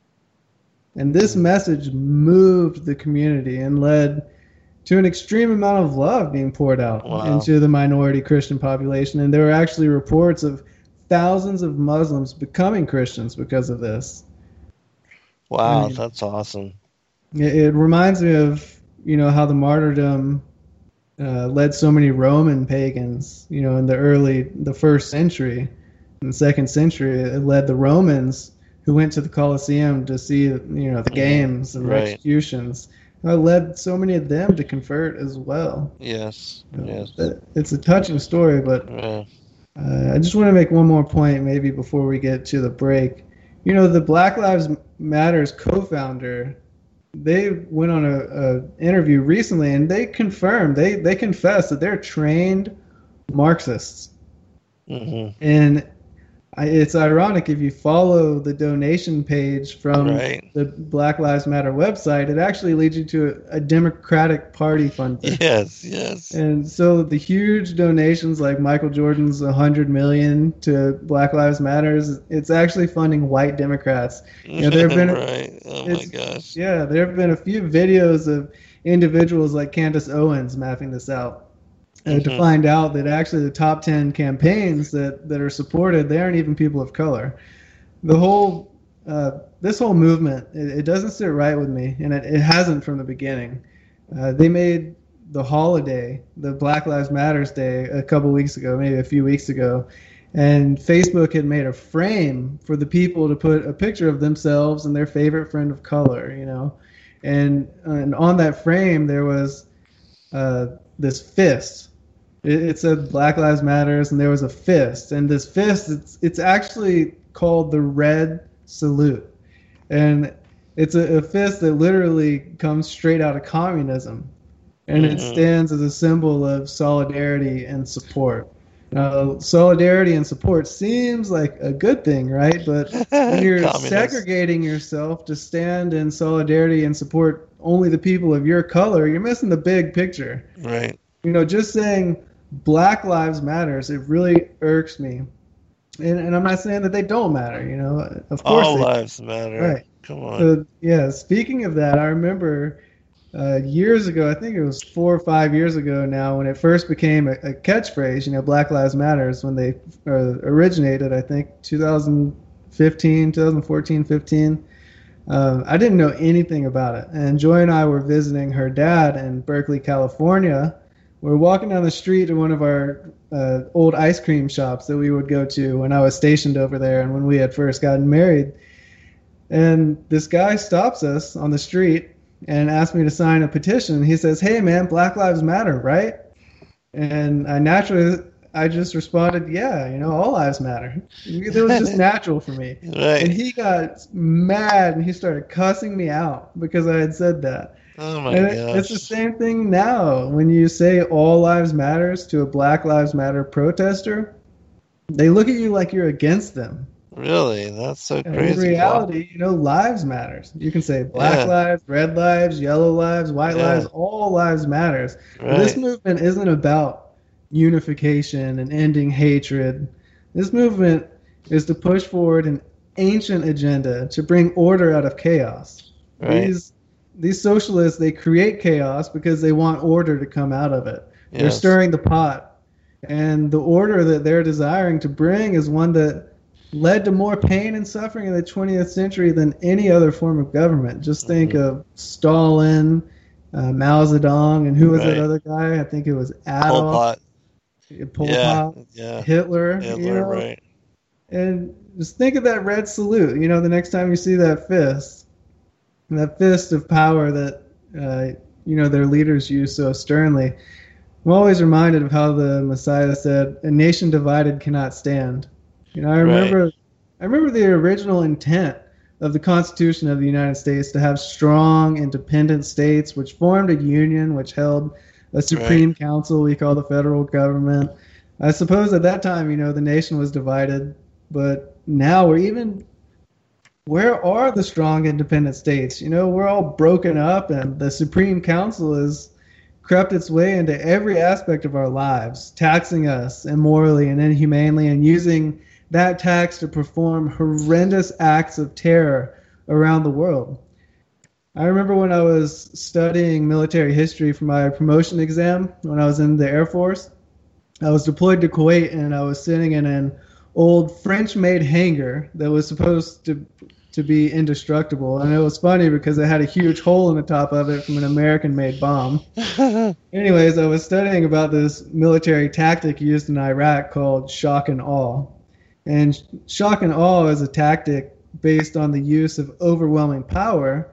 And this message moved the community and led to an extreme amount of love being poured out wow. into the minority Christian population. And there were actually reports of thousands of Muslims becoming Christians because of this. Wow, I mean, that's awesome. It, it reminds me of, you know, how the martyrdom uh, led so many Roman pagans, you know, in the early, the first century. In the second century, it led the Romans who went to the Colosseum to see, you know, the games and right. the executions. It led so many of them to convert as well. Yes, uh, yes. It's a touching story, but yeah. uh, I just want to make one more point maybe before we get to the break. You know, the Black Lives Matters co-founder, they went on a, a interview recently, and they confirmed, they they confessed that they're trained Marxists. Mm-hmm. And I, it's ironic, if you follow the donation page from right. the Black Lives Matter website, it actually leads you to a, a Democratic Party funder. Yes, yes. And so the huge donations, like Michael Jordan's one hundred million dollars to Black Lives Matters, it's actually funding white Democrats. You know, there have been right. Oh my gosh. Yeah, there have been a few videos of individuals like Candace Owens mapping this out. Uh, to find out that actually the top ten campaigns that, that are supported, they aren't even people of color. The whole, uh, this whole movement, it, it doesn't sit right with me, and it, it hasn't from the beginning. Uh, they made the holiday, the Black Lives Matters Day, a couple weeks ago, maybe a few weeks ago, and Facebook had made a frame for the people to put a picture of themselves and their favorite friend of color, you know, and and on that frame there was uh, this fist. It said Black Lives Matters, and there was a fist. And this fist, it's it's actually called the Red Salute. And it's a, a fist that literally comes straight out of communism. And mm-hmm. it stands as a symbol of solidarity and support. Now, solidarity and support seems like a good thing, right? But when you're segregating yourself to stand in solidarity and support only the people of your color, you're missing the big picture. Right. You know, just saying Black Lives Matters, it really irks me. And, and I'm not saying that they don't matter, you know. Of course all they, lives matter. Right. Come on. So, yeah, speaking of that, I remember uh, years ago, I think it was four or five years ago now, when it first became a, a catchphrase, you know, Black Lives Matters, when they uh, originated, I think, twenty fifteen, twenty fourteen, fifteen. Um, I didn't know anything about it. And Joy and I were visiting her dad in Berkeley, California. We were walking down the street to one of our uh, old ice cream shops that we would go to when I was stationed over there and when we had first gotten married. And this guy stops us on the street and asks me to sign a petition. He says, "Hey, man, Black Lives Matter, right?" And I naturally, I just responded, "Yeah, you know, all lives matter." It was just natural for me. Right. And he got mad and he started cussing me out because I had said that. Oh my and gosh. It's the same thing now. When you say all lives matters to a Black Lives Matter protester, they look at you like you're against them. Really? That's so and crazy. In reality, wow. you know, lives matters. You can say black yeah. lives, red lives, yellow lives, white yeah. lives, all lives matters. Right. This movement isn't about unification and ending hatred. This movement is to push forward an ancient agenda to bring order out of chaos. Right. These These socialists, they create chaos because they want order to come out of it. Yes. They're stirring the pot. And the order that they're desiring to bring is one that led to more pain and suffering in the twentieth century than any other form of government. Just think mm-hmm. of Stalin, uh, Mao Zedong, and who was right. that other guy? I think it was Adolf. Pol Pot. Pol yeah. Pot. Yeah. Hitler. Hitler, you know? right. And just think of that red salute. You know, the next time you see that fist, that fist of power that, uh, you know, their leaders use so sternly. I'm always reminded of how the Messiah said, "A nation divided cannot stand." You know, I remember, right. I remember the original intent of the Constitution of the United States to have strong, independent states, which formed a union, which held a supreme right. council we call the federal government. I suppose at that time, you know, the nation was divided, but now we're even... Where are the strong independent states? You know, we're all broken up, and the Supreme Council has crept its way into every aspect of our lives, taxing us immorally and inhumanely and using that tax to perform horrendous acts of terror around the world. I remember when I was studying military history for my promotion exam when I was in the Air Force. I was deployed to Kuwait, and I was sitting in an old French-made hangar that was supposed to to be indestructible. And it was funny because it had a huge hole in the top of it from an American-made bomb. Anyways, I was studying about this military tactic used in Iraq called shock and awe. And shock and awe is a tactic based on the use of overwhelming power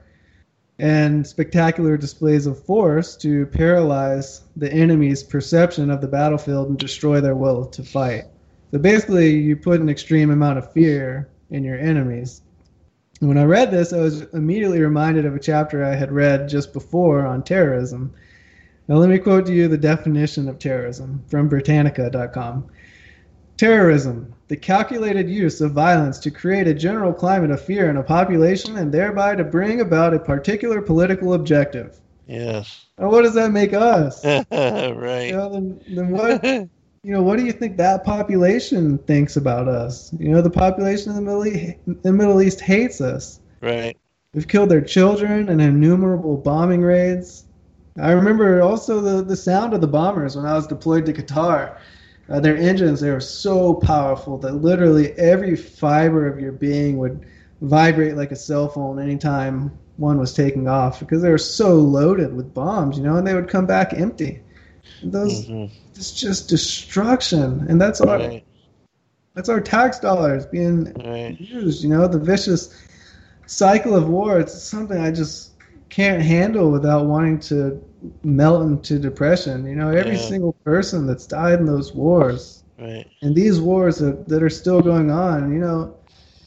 and spectacular displays of force to paralyze the enemy's perception of the battlefield and destroy their will to fight. So basically, you put an extreme amount of fear in your enemies. When I read this, I was immediately reminded of a chapter I had read just before on terrorism. Now, let me quote to you the definition of terrorism from Britannica dot com. Terrorism, the calculated use of violence to create a general climate of fear in a population and thereby to bring about a particular political objective. Yes. Now, what does that make us? Right. You know, then, then what? You know, what do you think that population thinks about us? You know, the population in the Middle East, the Middle East hates us. Right. We've killed their children in innumerable bombing raids. I remember also the, the sound of the bombers when I was deployed to Qatar. Uh, their engines, they were so powerful that literally every fiber of your being would vibrate like a cell phone anytime one was taking off because they were so loaded with bombs, you know, and they would come back empty. And those, mm-hmm. It's just destruction, and that's our right. that's our tax dollars being right. used. You know, the vicious cycle of war. It's something I just can't handle without wanting to melt into depression. You know, every yeah. single person that's died in those wars, right. and these wars that, that are still going on. You know,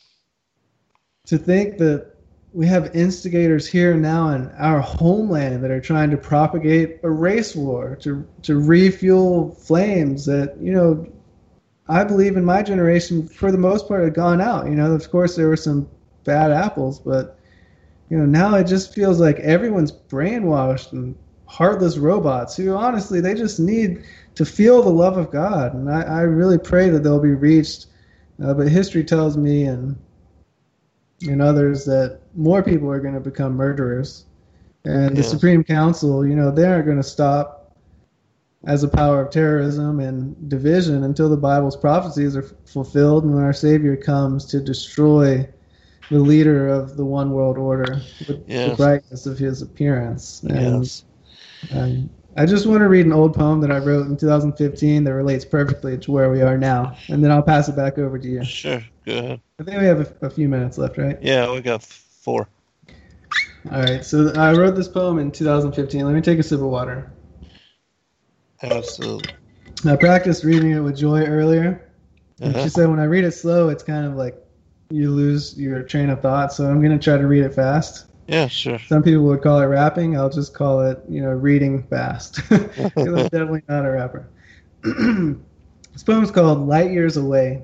to think that we have instigators here now in our homeland that are trying to propagate a race war to to refuel flames that, you know, I believe in my generation for the most part had gone out. You know, of course there were some bad apples, but you know, now it just feels like everyone's brainwashed and heartless robots who honestly they just need to feel the love of God. And I, I really pray that they'll be reached. Uh, but history tells me and and others that more people are going to become murderers. And the yeah. Supreme Council, you know, they aren't going to stop as a power of terrorism and division until the Bible's prophecies are f- fulfilled and when our Savior comes to destroy the leader of the one world order with yes. the brightness of his appearance. And yes. um, I just want to read an old poem that I wrote in two thousand fifteen that relates perfectly to where we are now, and then I'll pass it back over to you. Sure, go ahead. I think we have a, a few minutes left, right? Yeah, we got four. All right, so I wrote this poem in two thousand fifteen. Let me take a sip of water. Absolutely. I practiced reading it with Joy earlier, and Uh-huh. she said when I read it slow, it's kind of like you lose your train of thought, so I'm going to try to read it fast. Yeah, sure. Some people would call it rapping. I'll just call it, you know, reading fast. Because I'm definitely not a rapper. This poem's called Light Years Away.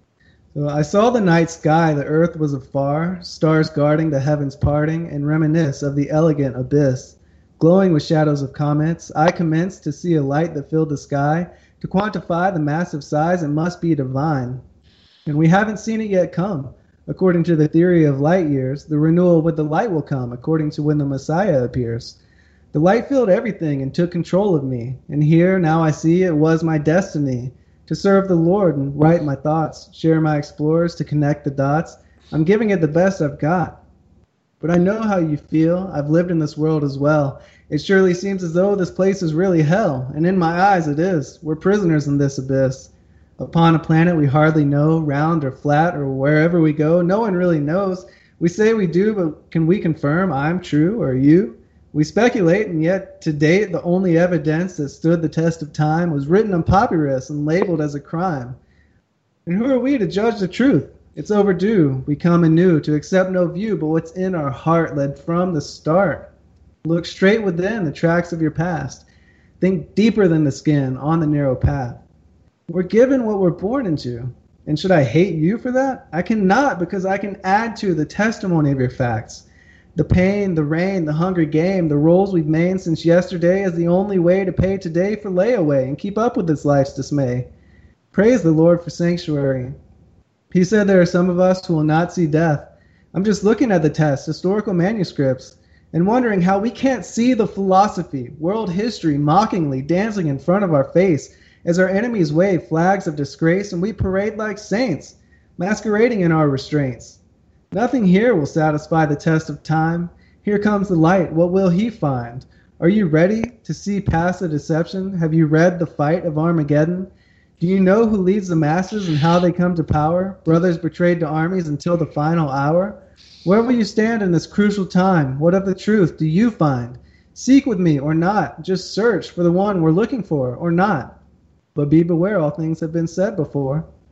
So I saw the night sky, the earth was afar, stars guarding the heavens parting, and reminisce of the elegant abyss. Glowing with shadows of comets, I commenced to see a light that filled the sky. To quantify the massive size, it must be divine. And we haven't seen it yet come. According to the theory of light years, the renewal with the light will come, according to when the Messiah appears. The light filled everything and took control of me. And here, now I see, it was my destiny to serve the Lord and write my thoughts, share my explorers, to connect the dots. I'm giving it the best I've got. But I know how you feel. I've lived in this world as well. It surely seems as though this place is really hell. And in my eyes it is. We're prisoners in this abyss. Upon a planet we hardly know, round or flat or wherever we go, no one really knows. We say we do, but can we confirm I'm true or you? We speculate, and yet to date the only evidence that stood the test of time was written on papyrus and labeled as a crime. And who are we to judge the truth? It's overdue. We come anew to accept no view, but what's in our heart led from the start. Look straight within the tracks of your past. Think deeper than the skin on the narrow path. We're given what we're born into. And should I hate you for that? I cannot, because I can add to the testimony of your facts. The pain, the rain, the hungry game, the roles we've made since yesterday is the only way to pay today for layaway and keep up with this life's dismay. Praise the Lord for sanctuary. He said there are some of us who will not see death. I'm just looking at the tests, historical manuscripts, and wondering how we can't see the philosophy, world history mockingly dancing in front of our face as our enemies wave flags of disgrace and we parade like saints, masquerading in our restraints. Nothing here will satisfy the test of time. Here comes the light. What will he find? Are you ready to see past the deception? Have you read The Fight of Armageddon? Do you know who leads the masses and how they come to power? Brothers betrayed to armies until the final hour? Where will you stand in this crucial time? What of the truth do you find? Seek with me or not. Just search for the one we're looking for or not. But be beware, all things have been said before.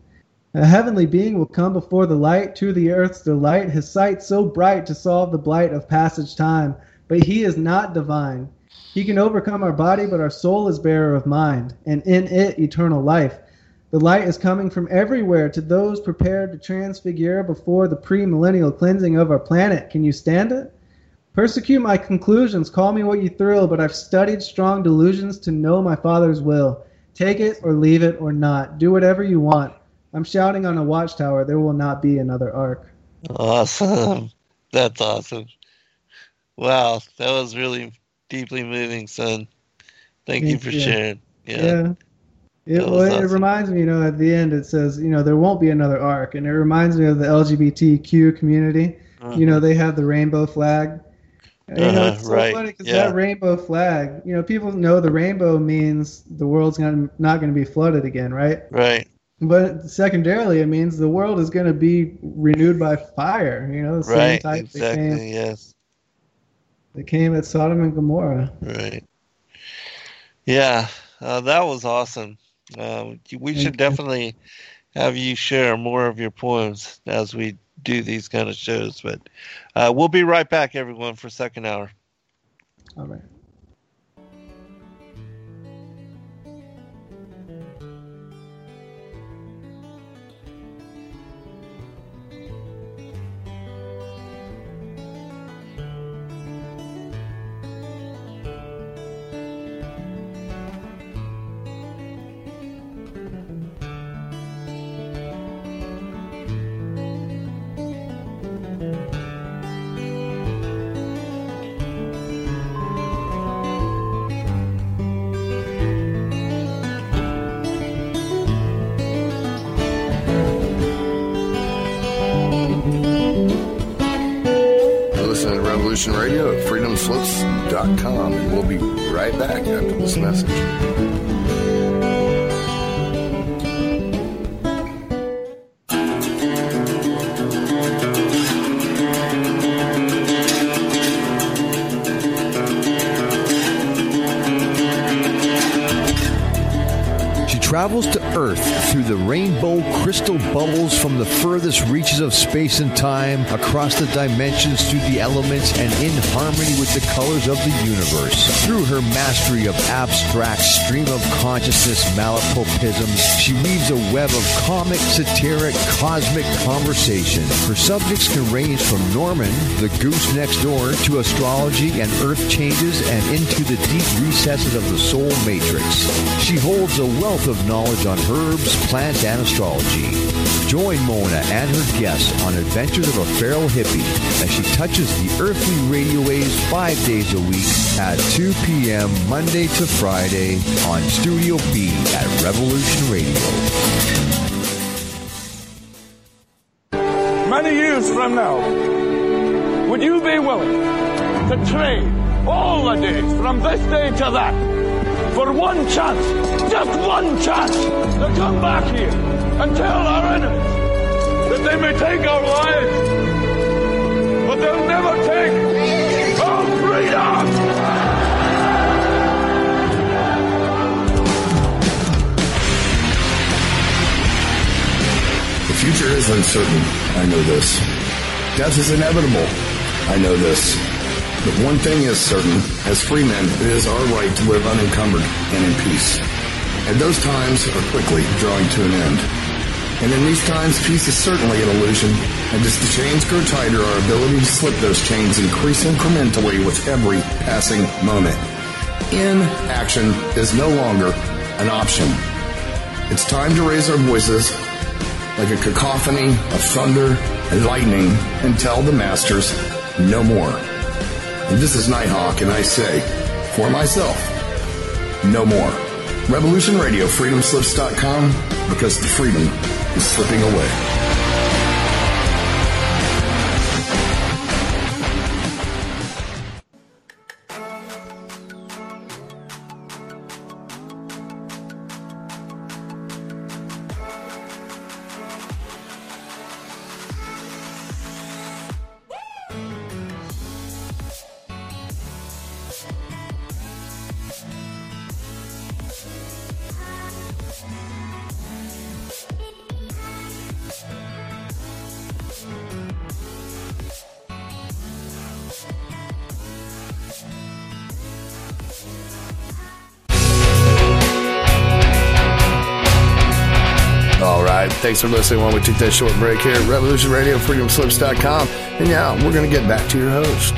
A heavenly being will come before the light, to the earth's delight, his sight so bright to solve the blight of passage time. But he is not divine. He can overcome our body, but our soul is bearer of mind, and in it eternal life. The light is coming from everywhere to those prepared to transfigure before the pre-millennial cleansing of our planet. Can you stand it? Persecute my conclusions, call me what you thrill, but I've studied strong delusions to know my Father's will. Take it or leave it or not. Do whatever you want. I'm shouting on a watchtower, there will not be another ark. Awesome. That's awesome. Wow, that was really deeply moving, son. Thank Me you for too. sharing. Yeah. Yeah. It, That well, was it awesome. reminds me, you know, at the end it says, you know, there won't be another ark. And it reminds me of the L G B T Q community. You know, they have the rainbow flag. You know, Uh-huh, it's so right, funny because yeah. that rainbow flag, you know, people know the rainbow means the world's gonna, not going to be flooded again, right? Right. But secondarily, it means the world is going to be renewed by fire. You know, the same Right. type that Exactly. came, Yes. that came at Sodom and Gomorrah. Right. Yeah. Uh, that was awesome. Um, we Thank should you. definitely have you share more of your poems as we do these kind of shows. But uh, we'll be right back, everyone, for second hour. All right. You're listening to Revolution Radio at freedom slips dot com, and we'll be right back after this message. She travels to Earth through the rainbow crystal bubbles from the furthest reaches of space and time, across the dimensions, through the elements, and in harmony with the colors of the universe. Through her mastery of abstract stream of consciousness malapropisms, she weaves a web of comic, satiric, cosmic conversation. Her subjects can range from Norman, the goose next door, to astrology and earth changes, and into the deep recesses of the soul matrix. She holds a wealth of knowledge on herbs, plants, and astrology. Join Mona and her guests on adventures of a feral hippie as she touches the earthly radio waves five days a week at two p.m. Monday to Friday on Studio B at Revolution Radio. Many years from now, would you be willing to trade all the days from this day to that for one chance, just one chance, to come back here and tell our enemies that they may take our lives, but they'll never take our freedom? The future is uncertain. I know this. Death is inevitable. I know this. But one thing is certain. As free men, it is our right to live unencumbered and in peace. And those times are quickly drawing to an end. And in these times, peace is certainly an illusion. And as the chains grow tighter, our ability to slip those chains increase incrementally with every passing moment. Inaction is no longer an option. It's time to raise our voices like a cacophony of thunder and lightning and tell the masters no more. And this is Nighthawk, and I say, for myself, no more. Revolution Radio, freedom slips dot com, because the freedom is slipping away. right, thanks for listening while we take that short break here at Revolution Radio, freedom slips dot com. And yeah, we're going to get back to your host.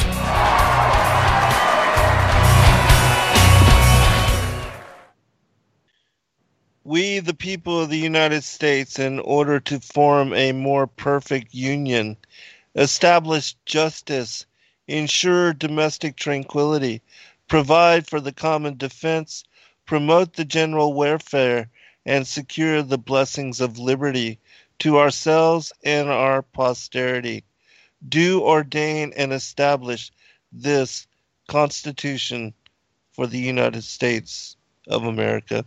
We, the people of the United States, in order to form a more perfect union, establish justice, ensure domestic tranquility, provide for the common defense, promote the general welfare, and secure the blessings of liberty to ourselves and our posterity, do ordain and establish this Constitution for the United States of America.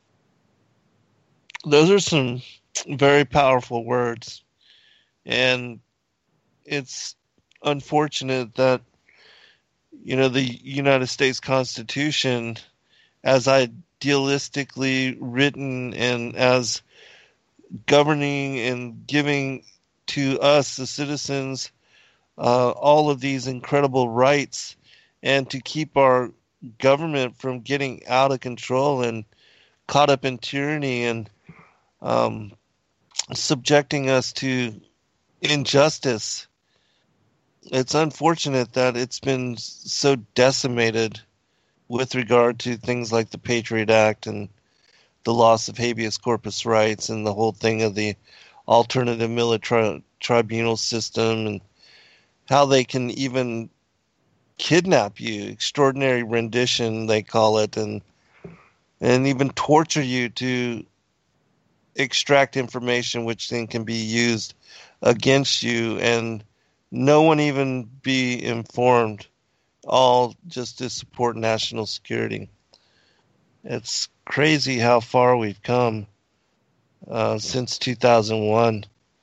Those are some very powerful words, and it's unfortunate that, you know, the United States Constitution, as idealistically written and as governing and giving to us, the citizens, uh, all of these incredible rights, and to keep our government from getting out of control and caught up in tyranny and um, subjecting us to injustice. It's unfortunate that it's been so decimated with regard to things like the Patriot Act and the loss of habeas corpus rights and the whole thing of the alternative military tribunal system and how they can even kidnap you, extraordinary rendition they call it, and and even torture you to extract information which then can be used against you, and no one even be informed, all just to support national security. It's crazy how far we've come uh, since two thousand one.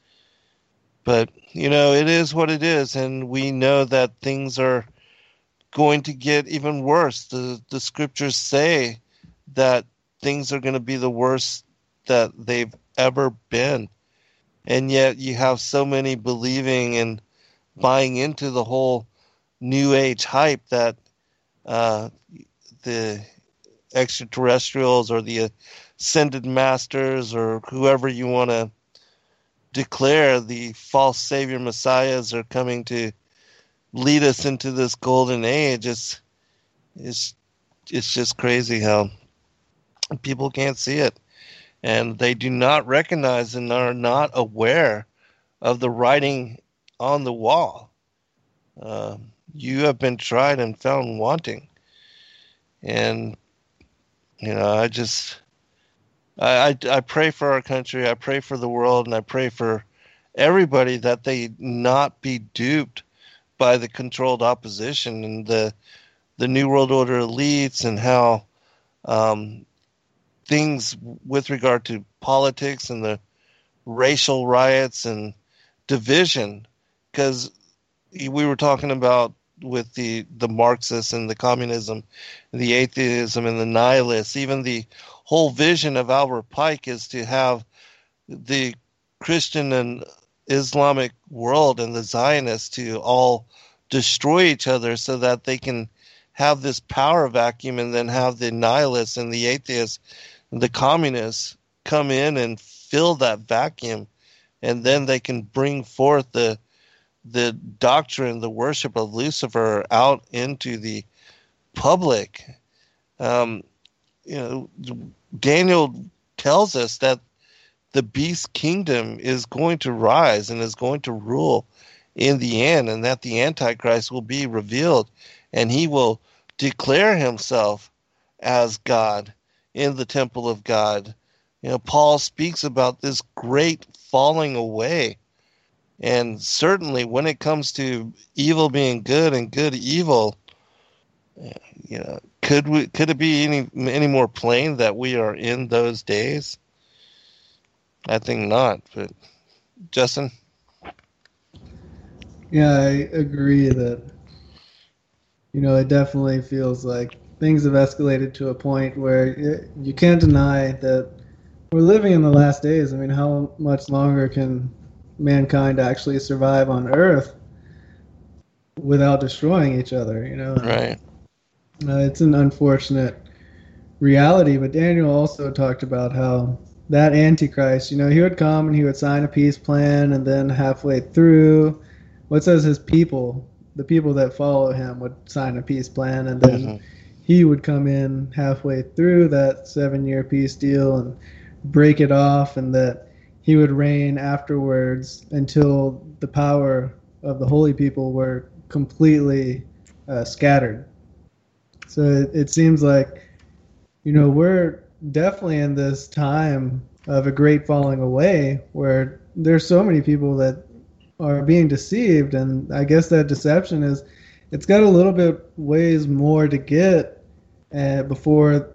But, you know, it is what it is, and we know that things are going to get even worse. The, the scriptures say that things are going to be the worst that they've ever been. And yet you have so many believing and buying into the whole New Age hype that uh, the extraterrestrials or the ascended masters or whoever you want to declare the false savior messiahs are coming to lead us into this golden age. It's, it's, it's just crazy how people can't see it. And they do not recognize and are not aware of the writing on the wall. Uh, you have been tried and found wanting. And, you know, I just, I, I, I pray for our country, I pray for the world, and I pray for everybody that they not be duped by the controlled opposition and the, the New World Order elites and how um, things with regard to politics and the racial riots and division, because we were talking about with the, the Marxists and the communism, the atheism and the nihilists, even the whole vision of Albert Pike is to have the Christian and Islamic world and the Zionists to all destroy each other so that they can have this power vacuum and then have the nihilists and the atheists and the communists come in and fill that vacuum, and then they can bring forth the the doctrine, the worship of Lucifer out into the public. Um, you know, Daniel tells us that the beast kingdom is going to rise and is going to rule in the end, and that the Antichrist will be revealed, and he will declare himself as God in the temple of God. You know, Paul speaks about this great falling away. And certainly when it comes to evil being good and good evil, you know, could we could it be any any more plain that we are in those days? I think not. But Justin? Yeah, I agree that, you know, it definitely feels like things have escalated to a point where you can't deny that we're living in the last days. I mean, how much longer can mankind actually survive on Earth without destroying each other, you know? Right. Uh, it's an unfortunate reality, but Daniel also talked about how that Antichrist, you know, he would come and he would sign a peace plan, and then halfway through, what says his people, the people that follow him would sign a peace plan, and then mm-hmm. he would come in halfway through that seven-year peace deal and break it off, and that he would reign afterwards until the power of the holy people were completely uh, scattered. So it, it seems like, you know, we're definitely in this time of a great falling away where there's so many people that are being deceived, and I guess that deception is, it's got a little bit ways more to get uh, before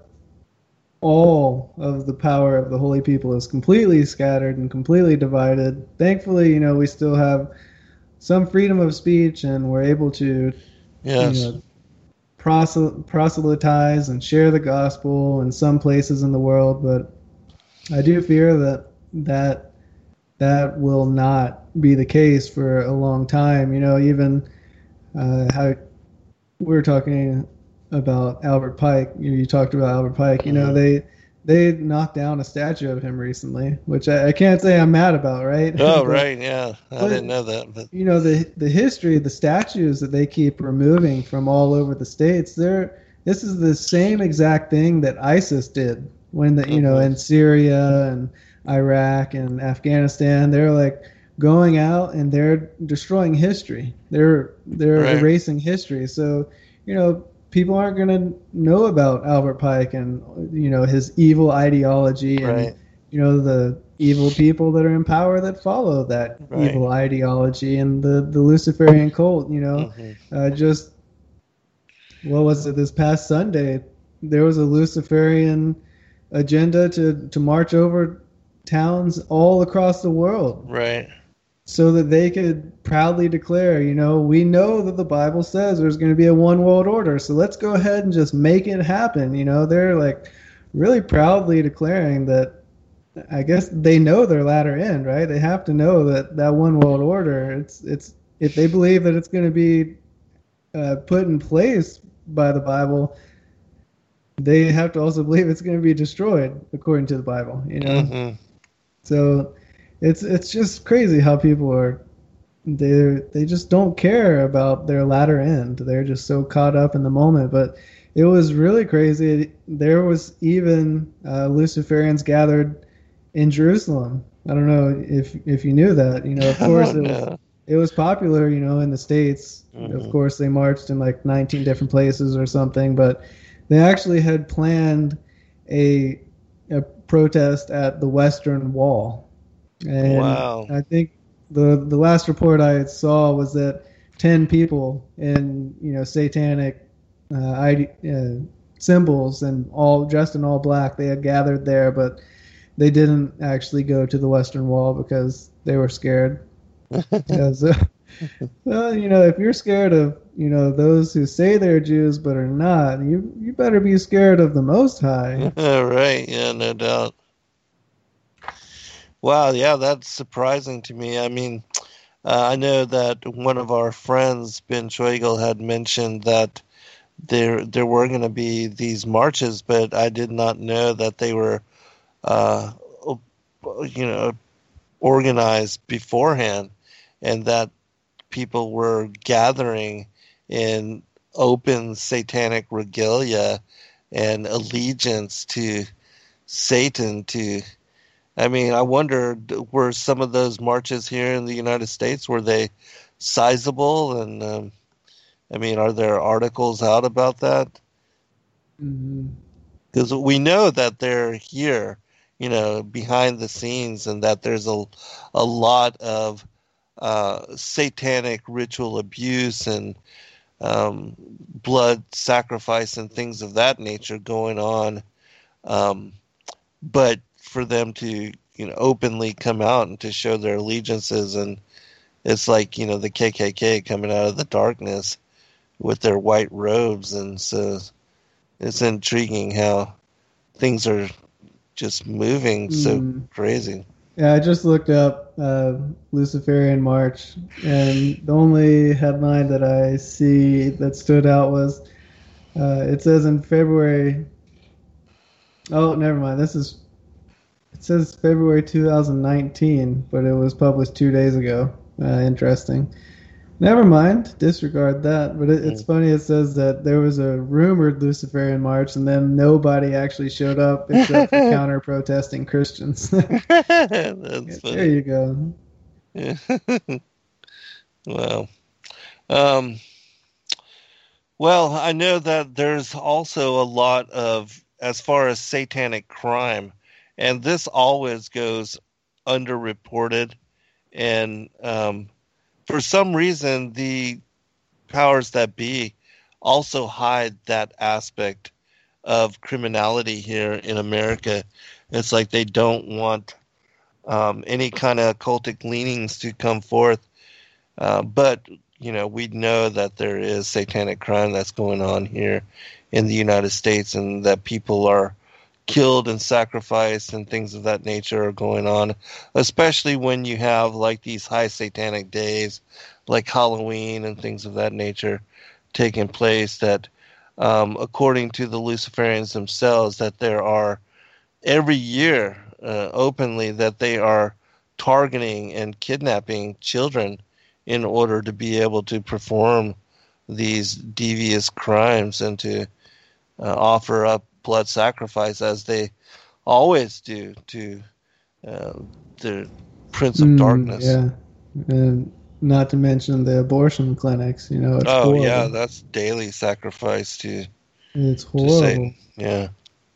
all of the power of the holy people is completely scattered and completely divided. Thankfully, you know, we still have some freedom of speech, and we're able to yes. you know, prosel- proselytize and share the gospel in some places in the world, but I do fear that that that will not be the case for a long time. You know, even uh, how we were talking about Albert Pike. You, you talked about Albert Pike. You know, they they knocked down a statue of him recently, which I, I can't say I'm mad about, right? Oh, but, right, yeah. I but, didn't know that. But you know, the the history, the statues that they keep removing from all over the states, they're this is the same exact thing that ISIS did when the you know in Syria and Iraq and Afghanistan. They're like going out and they're destroying history. They're they're right. erasing history. So, you know, people aren't going to know about Albert Pike and, you know, his evil ideology and, right. you know, the evil people that are in power that follow that right. evil ideology, and the, the Luciferian cult, you know. Mm-hmm. Uh, just, what was it, this past Sunday, there was a Luciferian agenda to, to march over towns all across the world. Right. So that they could proudly declare, you know, we know that the Bible says there's going to be a one world order, so let's go ahead and just make it happen. You know, they're like really proudly declaring that. I guess they know their latter end, right? They have to know that that one world order, it's it's if they believe that it's going to be uh, put in place by the Bible, they have to also believe it's going to be destroyed according to the Bible. You know, mm-hmm. so. It's it's just crazy how people are, they they just don't care about their latter end. They're just so caught up in the moment. But it was really crazy. There was even uh, Luciferians gathered in Jerusalem. I don't know if if you knew that. You know, of course it was it was popular. You know, in the States. Mm-hmm. Of course, they marched in like nineteen different places or something. But they actually had planned a a protest at the Western Wall. And wow. I think the the last report I saw was that ten people in, you know, satanic uh, I D, uh, symbols and all dressed in all black, they had gathered there, but they didn't actually go to the Western Wall because they were scared. Because, uh, well, you know, if you're scared of, you know, those who say they're Jews but are not, you you better be scared of the Most High. Right? Yeah, no doubt. Wow, yeah, that's surprising to me. I mean, uh, I know that one of our friends, Ben Schwegel, had mentioned that there there were going to be these marches, but I did not know that they were, uh, you know, organized beforehand, and that people were gathering in open satanic regalia and allegiance to Satan to... I mean, I wonder, were some of those marches here in the United States, were they sizable? And, um, I mean, are there articles out about that? Because mm-hmm. we know that they're here, you know, behind the scenes, and that there's a, a lot of uh, satanic ritual abuse and um, blood sacrifice and things of that nature going on. Um, but for them to, you know, openly come out and to show their allegiances, and it's like, you know, the K K K coming out of the darkness with their white robes, and so it's intriguing how things are just moving so mm. crazy. Yeah, I just looked up uh, Luciferian March, and the only headline that I see that stood out was uh, it says in February. Oh, never mind. This is It says February two thousand nineteen, but it was published two days ago. Uh, interesting. Never mind. Disregard that. But it, it's funny. It says that there was a rumored Luciferian march, and then nobody actually showed up except for counter-protesting Christians. That's funny. There you go. Yeah. Wow. Um, well, I know that there's also a lot of, as far as satanic crime, and this always goes underreported, and um, for some reason, the powers that be also hide that aspect of criminality here in America. It's like they don't want um, any kind of occultic leanings to come forth. Uh, but, you know, we know that there is satanic crime that's going on here in the United States, and that people are killed and sacrificed and things of that nature are going on, especially when you have like these high satanic days like Halloween and things of that nature taking place, that um, according to the Luciferians themselves, that there are every year uh, openly that they are targeting and kidnapping children in order to be able to perform these devious crimes and to uh, offer up blood sacrifice, as they always do to uh, the Prince of Mm, Darkness. yeah. And not to mention the abortion clinics. You know, it's Oh horrible. yeah, that's daily sacrifice to, It's to horrible. Satan. Yeah.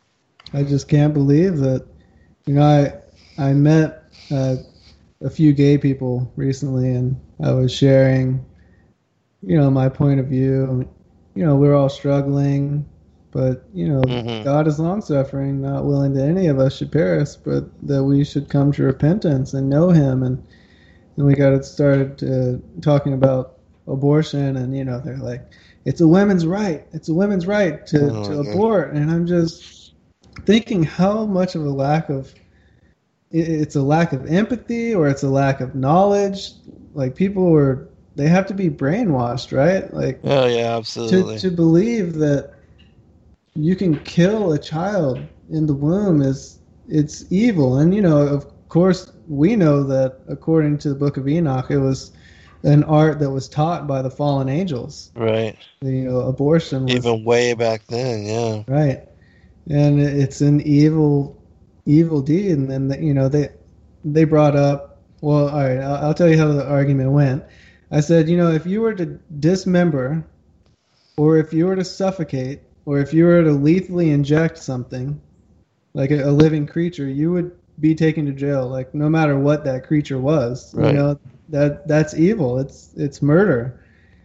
I just can't believe that. You know, I I met uh, a few gay people recently, and I was sharing, you know, my point of view. You know, we're all struggling, but you know, Mhm. God is long suffering, not willing that any of us should perish, but that we should come to repentance and know Him. And then we got started uh, talking about abortion, and you know, they're like, "It's a women's right. It's a women's right to Oh, to my God. abort." And I'm just thinking how much of a lack of it- it's a lack of empathy, or it's a lack of knowledge. Like, people are, they have to be brainwashed, right? Like, Oh yeah, to absolutely. to believe that you can kill a child in the womb is, it's evil. And you know, of course, we know that according to the Book of Enoch, it was an art that was taught by the fallen angels. Right. You know, abortion was Even way back then, yeah. right, and it's an evil, evil deed. And then, you know, they they brought up. Well, all right, I'll, I'll tell you how the argument went. I said, you know, if you were to dismember, or if you were to suffocate, or if you were to lethally inject something, like a, a living creature, you would be taken to jail. Like, no matter what that creature was, Right. you know, that that's evil. It's it's murder.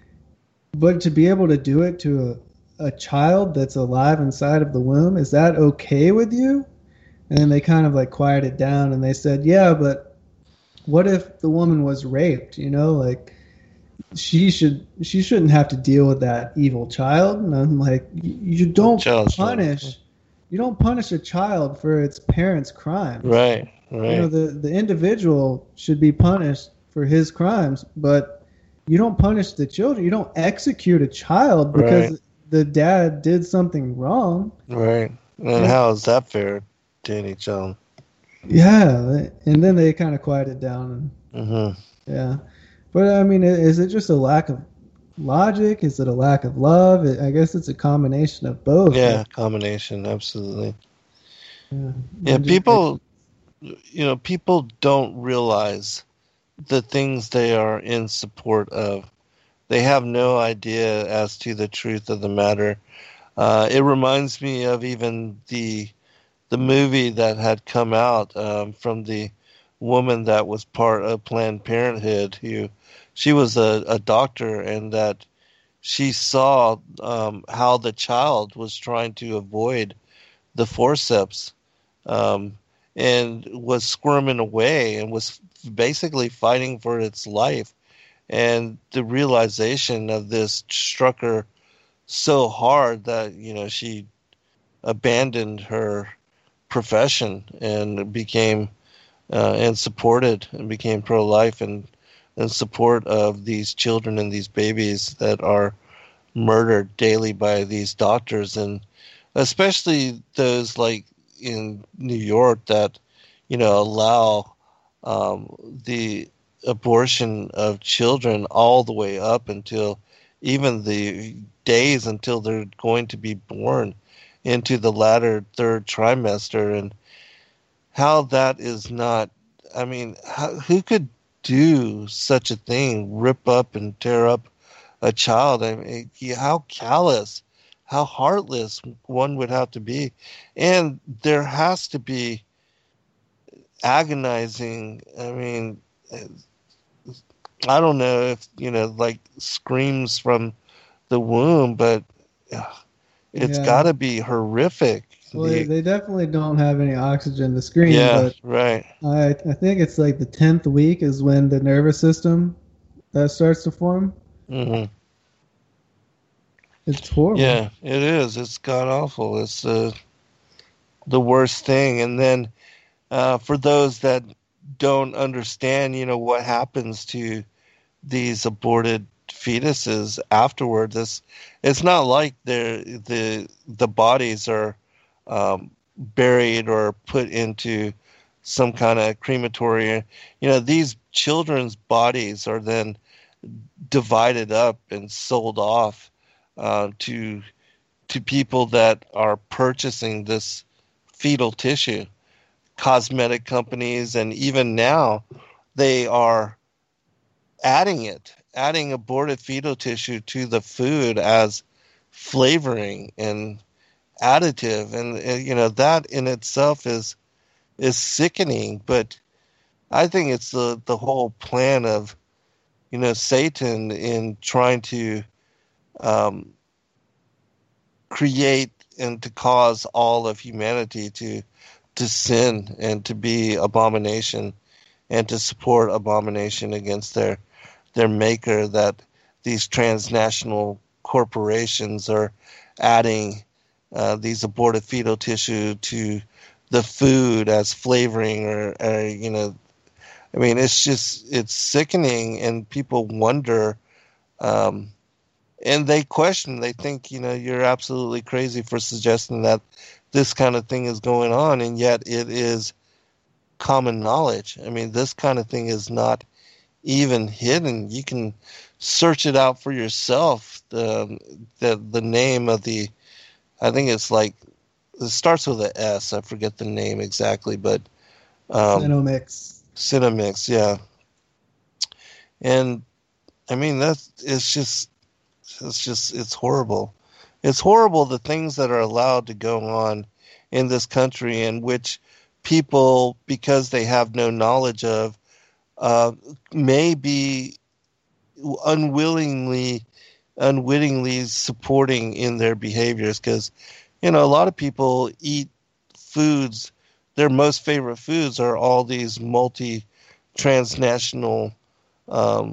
But to be able to do it to a, a child that's alive inside of the womb, is that okay with you? And then they kind of like quieted down, and they said, yeah, but what if the woman was raped? You know, like, she should she shouldn't have to deal with that evil child. And I'm like, you you don't child's punish you don't punish a child for its parents' crimes. Right, right. You know, the the individual should be punished for his crimes, but you don't punish the children. You don't execute a child because Right. the dad did something wrong. Right. And Yeah. how is that fair to any child? Yeah, and then they kind of quieted down. And, Mm-hmm. yeah, but I mean, i- is it just a lack of logic? Is it a lack of love? I guess it's a combination of both. Yeah, combination, absolutely. Yeah, Yeah, I'm just- people, you know, people don't realize the things they are in support of. They have no idea as to the truth of the matter. Uh, it reminds me of even the the movie that had come out um, from the woman that was part of Planned Parenthood, who she was a, a doctor, and that she saw um, how the child was trying to avoid the forceps um, and was squirming away and was basically fighting for its life. And the realization of this struck her so hard that, you know, she abandoned her profession and became uh, and supported and became pro-life and in support of these children and these babies that are murdered daily by these doctors, and especially those like in New York that, you know, allow um, the abortion of children all the way up until even the days until they're going to be born into the latter third trimester, and how that is not, I mean, how, who could do such a thing, rip up and tear up a child? I mean, how callous, how heartless one would have to be. And there has to be agonizing, I mean, I don't know if, you know, like screams from the womb, but uh, it's Yeah. got to be horrific. Well, The- they, they definitely don't have any oxygen to scream, yeah, but right. I I think it's like the tenth week is when the nervous system that starts to form. hmm It's horrible. Yeah, it is. It's god awful. It's uh, the worst thing. And then uh, for those that don't understand, you know, what happens to these aborted fetuses afterwards, it's it's not like they're the the bodies are um, buried or put into some kind of crematory. You know, these children's bodies are then divided up and sold off uh, to to people that are purchasing this fetal tissue. Cosmetic companies, and even now they are adding it, adding aborted fetal tissue to the food as flavoring and additive, and uh, you know, that in itself is is sickening. But I think it's the the whole plan of, you know, Satan in trying to um, create and to cause all of humanity to to sin and to be abomination and to support abomination against their their maker, that these transnational corporations are adding uh, these aborted fetal tissue to the food as flavoring, or, or you know, I mean, it's just, it's sickening, and people wonder, um, and they question, they think, you know, you're absolutely crazy for suggesting that this kind of thing is going on, and yet it is common knowledge. I mean, this kind of thing is not even hidden. You can search it out for yourself. The the the name of the, I think it's like, it starts with an S. I forget the name exactly, but um, Genomics. Cinemix, yeah. And I mean, that's, it's just, it's just, it's horrible. It's horrible, the things that are allowed to go on in this country, in which people, because they have no knowledge of, uh, may be unwillingly, unwittingly supporting in their behaviors. Because, you know, a lot of people eat foods, their most favorite foods are all these multi-transnational um,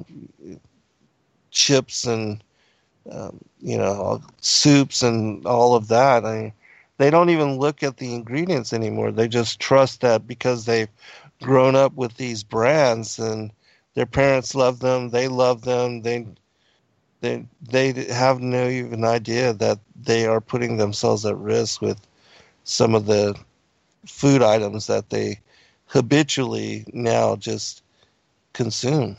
chips and Um, you know, soups and all of that. I mean, they don't even look at the ingredients anymore. They just trust that because they've grown up with these brands and their parents love them, they love them. They they they have no even idea that they are putting themselves at risk with some of the food items that they habitually now just consume.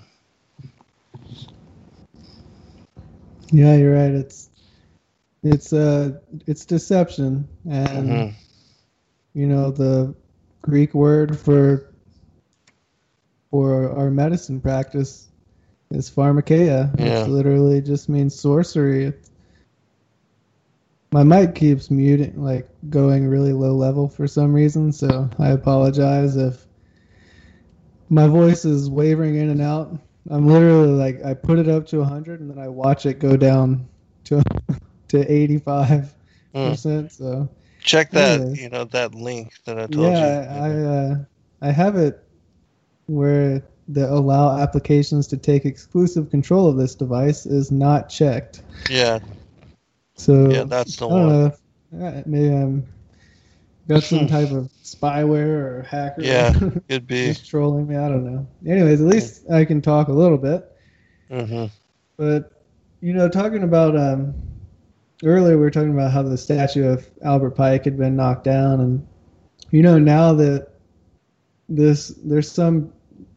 Yeah, you're right. It's it's uh it's deception, and Mhm. you know, the Greek word for for our medicine practice is pharmakeia, Yeah. which literally just means sorcery. It's, my mic keeps muting, like going really low level for some reason, so I apologize if my voice is wavering in and out. I'm literally like, I put it up to one hundred and then I watch it go down to to eighty-five percent. So Check that, Anyways. you know, that link that I told yeah, you. I uh, I have it where the allow applications to take exclusive control of this device is not checked. Yeah, So yeah, that's the I don't one. know if, uh, maybe I'm got some type of spyware or hacker. Yeah, could be. just trolling me. I don't know. Anyways, at least I can talk a little bit. hmm But you know, talking about um, earlier, we were talking about how the statue of Albert Pike had been knocked down, and you know, now that this there's some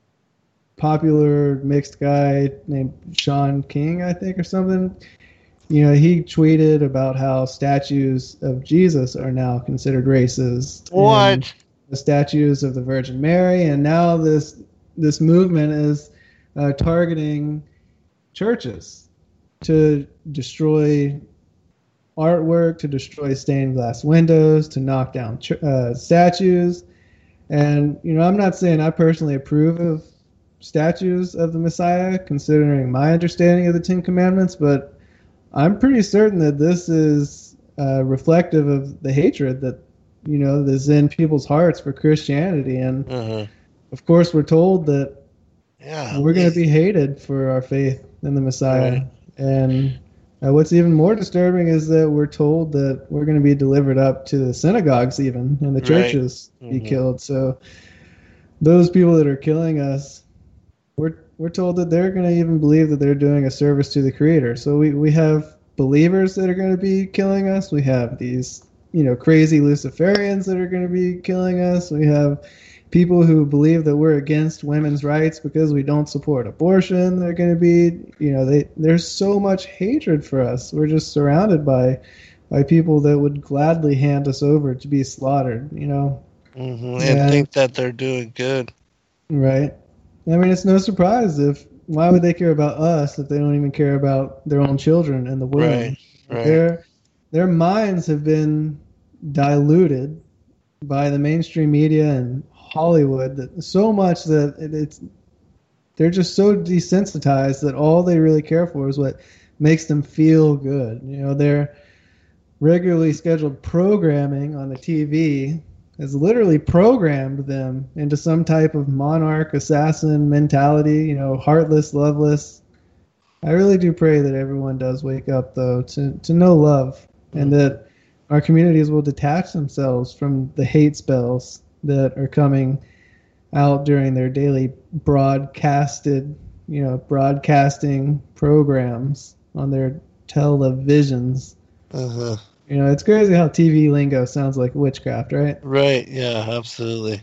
popular mixed guy named Sean King, I think, or something. You know, he tweeted about how statues of Jesus are now considered racist. What? And the statues of the Virgin Mary, and now this this movement is uh, targeting churches to destroy artwork, to destroy stained glass windows, to knock down ch- uh, statues. And, you know, I'm not saying I personally approve of statues of the Messiah, considering my understanding of the Ten Commandments, but I'm pretty certain that this is uh, reflective of the hatred that, you know, that's in people's hearts for Christianity. And, Mm-hmm. of course, we're told that Yeah. we're going to be hated for our faith in the Messiah. Right. And uh, what's even more disturbing is that we're told that we're going to be delivered up to the synagogues even, and the Right. churches Mhm. be killed. So those people that are killing us, we're we're told that they're going to even believe that they're doing a service to the Creator. So we, we have believers that are going to be killing us. We have these, you know, crazy Luciferians that are going to be killing us. We have people who believe that we're against women's rights because we don't support abortion. They're going to be, you know, they there's so much hatred for us. We're just surrounded by by people that would gladly hand us over to be slaughtered, you know. Mm-hmm. Yeah. And think that they're doing good. Right. I mean, it's no surprise if why would they care about us if they don't even care about their own children in the womb? Right. Right. Their their minds have been diluted by the mainstream media and Hollywood that so much that it, it's they're just so desensitized that all they really care for is what makes them feel good. You know, their regularly scheduled programming on the T V has literally programmed them into some type of monarch assassin mentality, you know, heartless, loveless. I really do pray that everyone does wake up, though, to, to know love, and that our communities will detach themselves from the hate spells that are coming out during their daily broadcasted, you know, broadcasting programs on their televisions. Uh-huh. You know, it's crazy how T V lingo sounds like witchcraft, right? Right. Yeah, absolutely.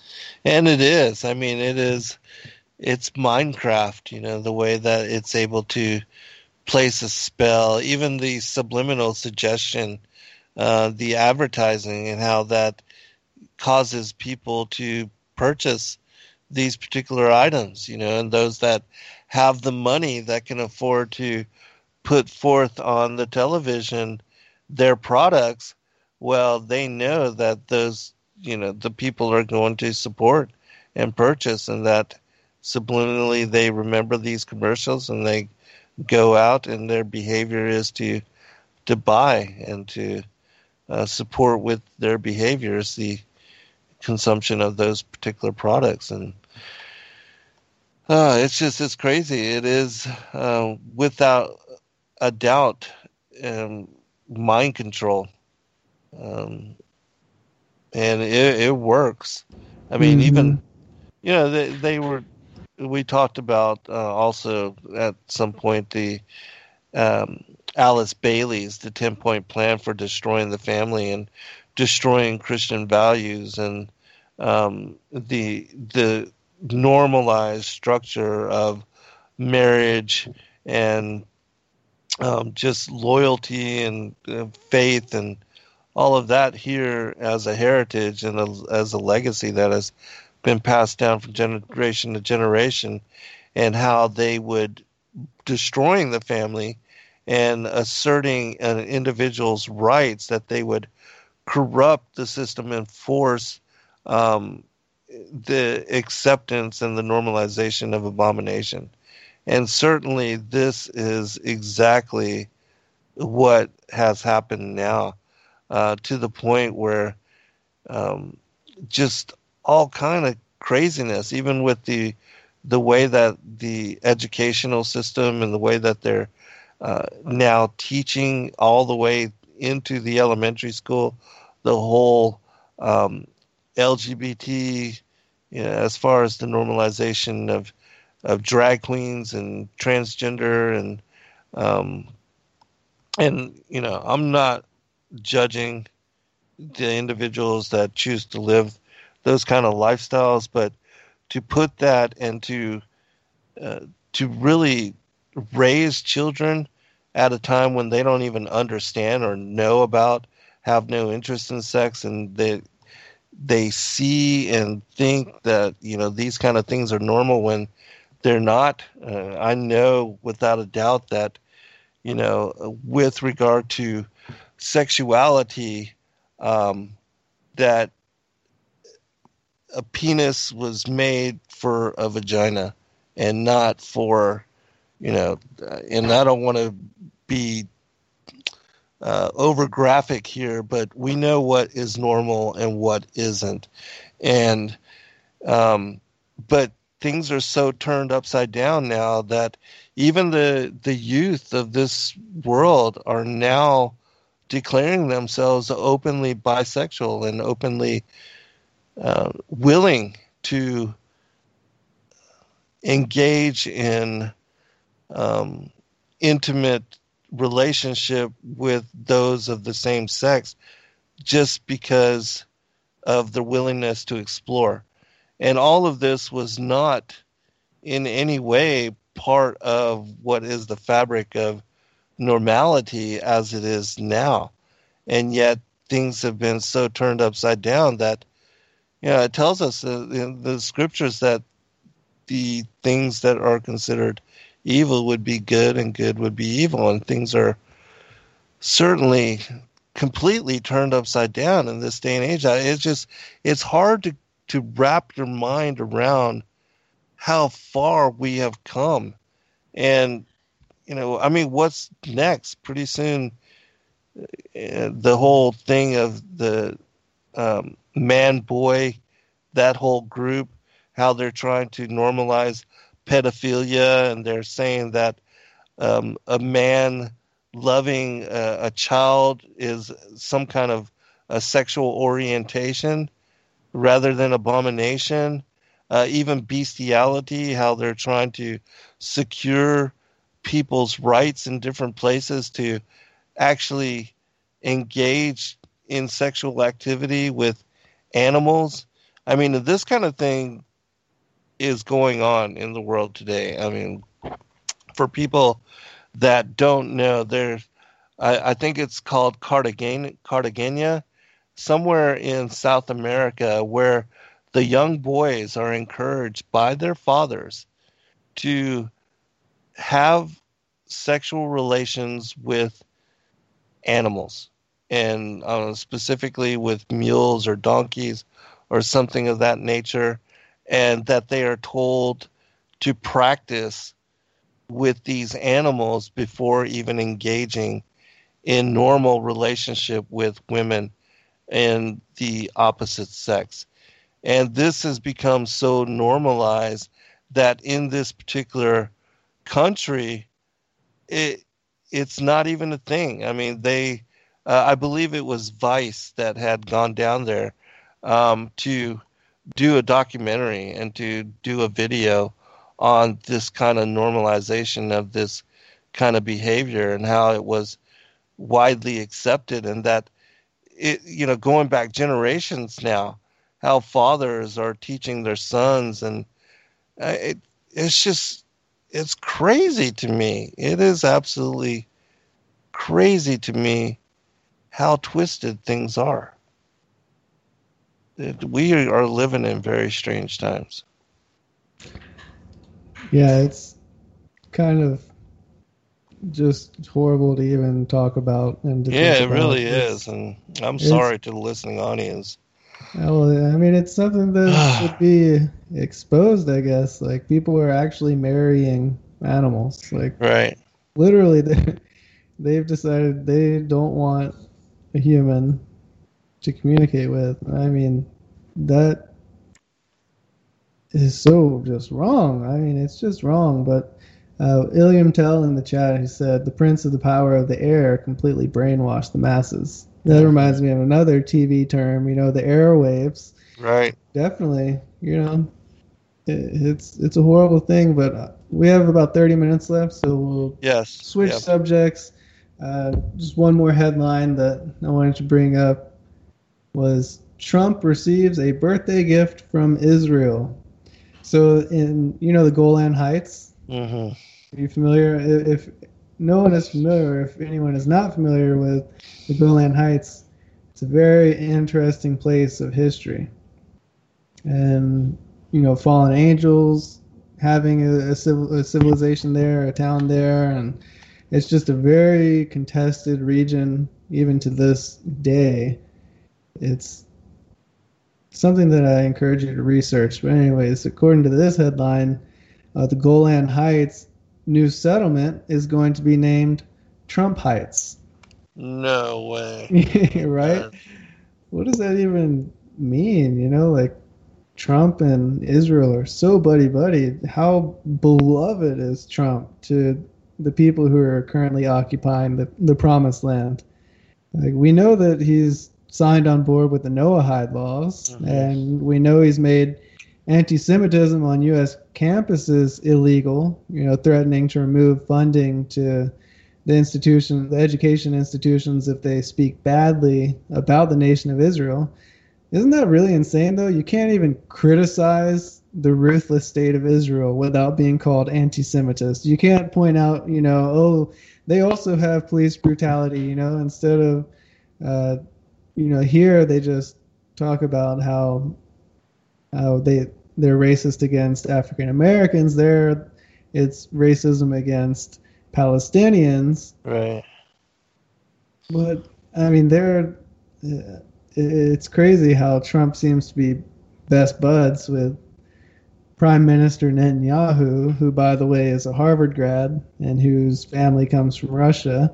And it is. I mean, it is, it's Minecraft, you know, the way that it's able to place a spell, even the subliminal suggestion, uh, the advertising, and how that causes people to purchase these particular items, you know, and those that have the money that can afford to put forth on the television their products, well, they know that those, you know, the people are going to support and purchase, and that subliminally they remember these commercials and they go out and their behavior is to to buy and to uh, support with their behaviors the consumption of those particular products. And uh, it's just, it's crazy. It is uh, without a doubt um, mind control. Um, and it, it works. I mean, Mhm. even, you know, they, they were, we talked about uh, also at some point the um, Alice Bailey's, the ten point plan for destroying the family and destroying Christian values, and um, the the normalized structure of marriage and um, just loyalty and uh, faith and all of that here as a heritage and a, as a legacy that has been passed down from generation to generation, and how they would destroying the family and asserting an individual's rights, that they would corrupt the system and force um, the acceptance and the normalization of abomination. And certainly this is exactly what has happened now, uh, to the point where um, just all kind of craziness, even with the the way that the educational system and the way that they're uh, now teaching all the way into the elementary school, the whole um, L G B T, you know, as far as the normalization of of drag queens and transgender and um, and you know, I'm not judging the individuals that choose to live those kind of lifestyles, but to put that and to uh, to really raise children at a time when they don't even understand or know about, have no interest in sex, and they they see and think that, you know, these kind of things are normal when they're not. Uh, I know without a doubt that, you know, with regard to sexuality, um, that a penis was made for a vagina and not for, you know, and I don't want to be uh, over graphic here, but we know what is normal and what isn't. And, um, but things are so turned upside down now that even the, the youth of this world are now declaring themselves openly bisexual and openly uh, willing to engage in um, intimate relationship with those of the same sex just because of the willingness to explore. And all of this was not in any way part of what is the fabric of normality as it is now. And yet things have been so turned upside down that, you know, it tells us in the scriptures that the things that are considered evil would be good and good would be evil, and things are certainly completely turned upside down in this day and age. It's just, it's hard to, to wrap your mind around how far we have come. And, you know, I mean, what's next? Pretty soon, uh, the whole thing of the um, man-boy, that whole group, how they're trying to normalize pedophilia, and they're saying that um, a man loving a, a child is some kind of a sexual orientation rather than abomination. Uh, even bestiality, how they're trying to secure people's rights in different places to actually engage in sexual activity with animals. I mean, this kind of thing is going on in the world today. I mean, for people that don't know, there's, I, I think it's called Cartagena, Cartagena, somewhere in South America, where the young boys are encouraged by their fathers to have sexual relations with animals, and uh, specifically with mules or donkeys or something of that nature, and that they are told to practice with these animals before even engaging in normal relationship with women and the opposite sex. And this has become so normalized that in this particular country, it it's not even a thing. I mean, they, uh, I believe it was Vice that had gone down there um, to do a documentary and to do a video on this kind of normalization of this kind of behavior and how it was widely accepted, and that it, you know, going back generations now, how fathers are teaching their sons, and uh, it, it's just, it's crazy to me. It is absolutely crazy to me how twisted things are. It, we are living in very strange times. Yeah, it's kind of just horrible to even talk about. And to yeah, think it about. really It's, is. And I'm sorry to the listening audience. Well, I mean, it's something that should be exposed, I guess. Like, people are actually marrying animals. Like, right. Literally, they, they've decided they don't want a human to communicate with. I mean, that is so just wrong. I mean, it's just wrong. But uh, Ilium Tell in the chat, he said, the prince of the power of the air completely brainwashed the masses. That reminds me of another T V term, you know, the airwaves. Right. Definitely, you know, it, it's it's a horrible thing, but we have about thirty minutes left, so we'll yes. switch yep. subjects. Uh, just one more headline that I wanted to bring up was Trump receives a birthday gift from Israel. So in, you know, the Golan Heights? Mm-hmm. Are you familiar? If, if no one is familiar, if anyone is not familiar with the Golan Heights, it's a very interesting place of history. And, you know, fallen angels, having a, a, civil, a civilization there, a town there, and it's just a very contested region, even to this day. It's something that I encourage you to research. But anyways, according to this headline, uh, the Golan Heights new settlement is going to be named Trump Heights. No way. Right? Uh, what does that even mean? You know, like Trump and Israel are so buddy-buddy. How beloved is Trump to the people who are currently occupying the, the promised land? Like, we know that he's signed on board with the Noahide laws, mm-hmm. and we know he's made anti-Semitism on U S campuses illegal, you know, threatening to remove funding to the institution, the education institutions, if they speak badly about the nation of Israel. Isn't that really insane, though? You can't even criticize the ruthless state of Israel without being called anti-Semitist. You can't point out, you know, oh, they also have police brutality, you know, instead of, uh, you know, here they just talk about how how they, they're racist against African Americans. There, it's racism against Palestinians. Right. But, I mean, they're... Uh, it's crazy how Trump seems to be best buds with Prime Minister Netanyahu, who, by the way, is a Harvard grad and whose family comes from Russia.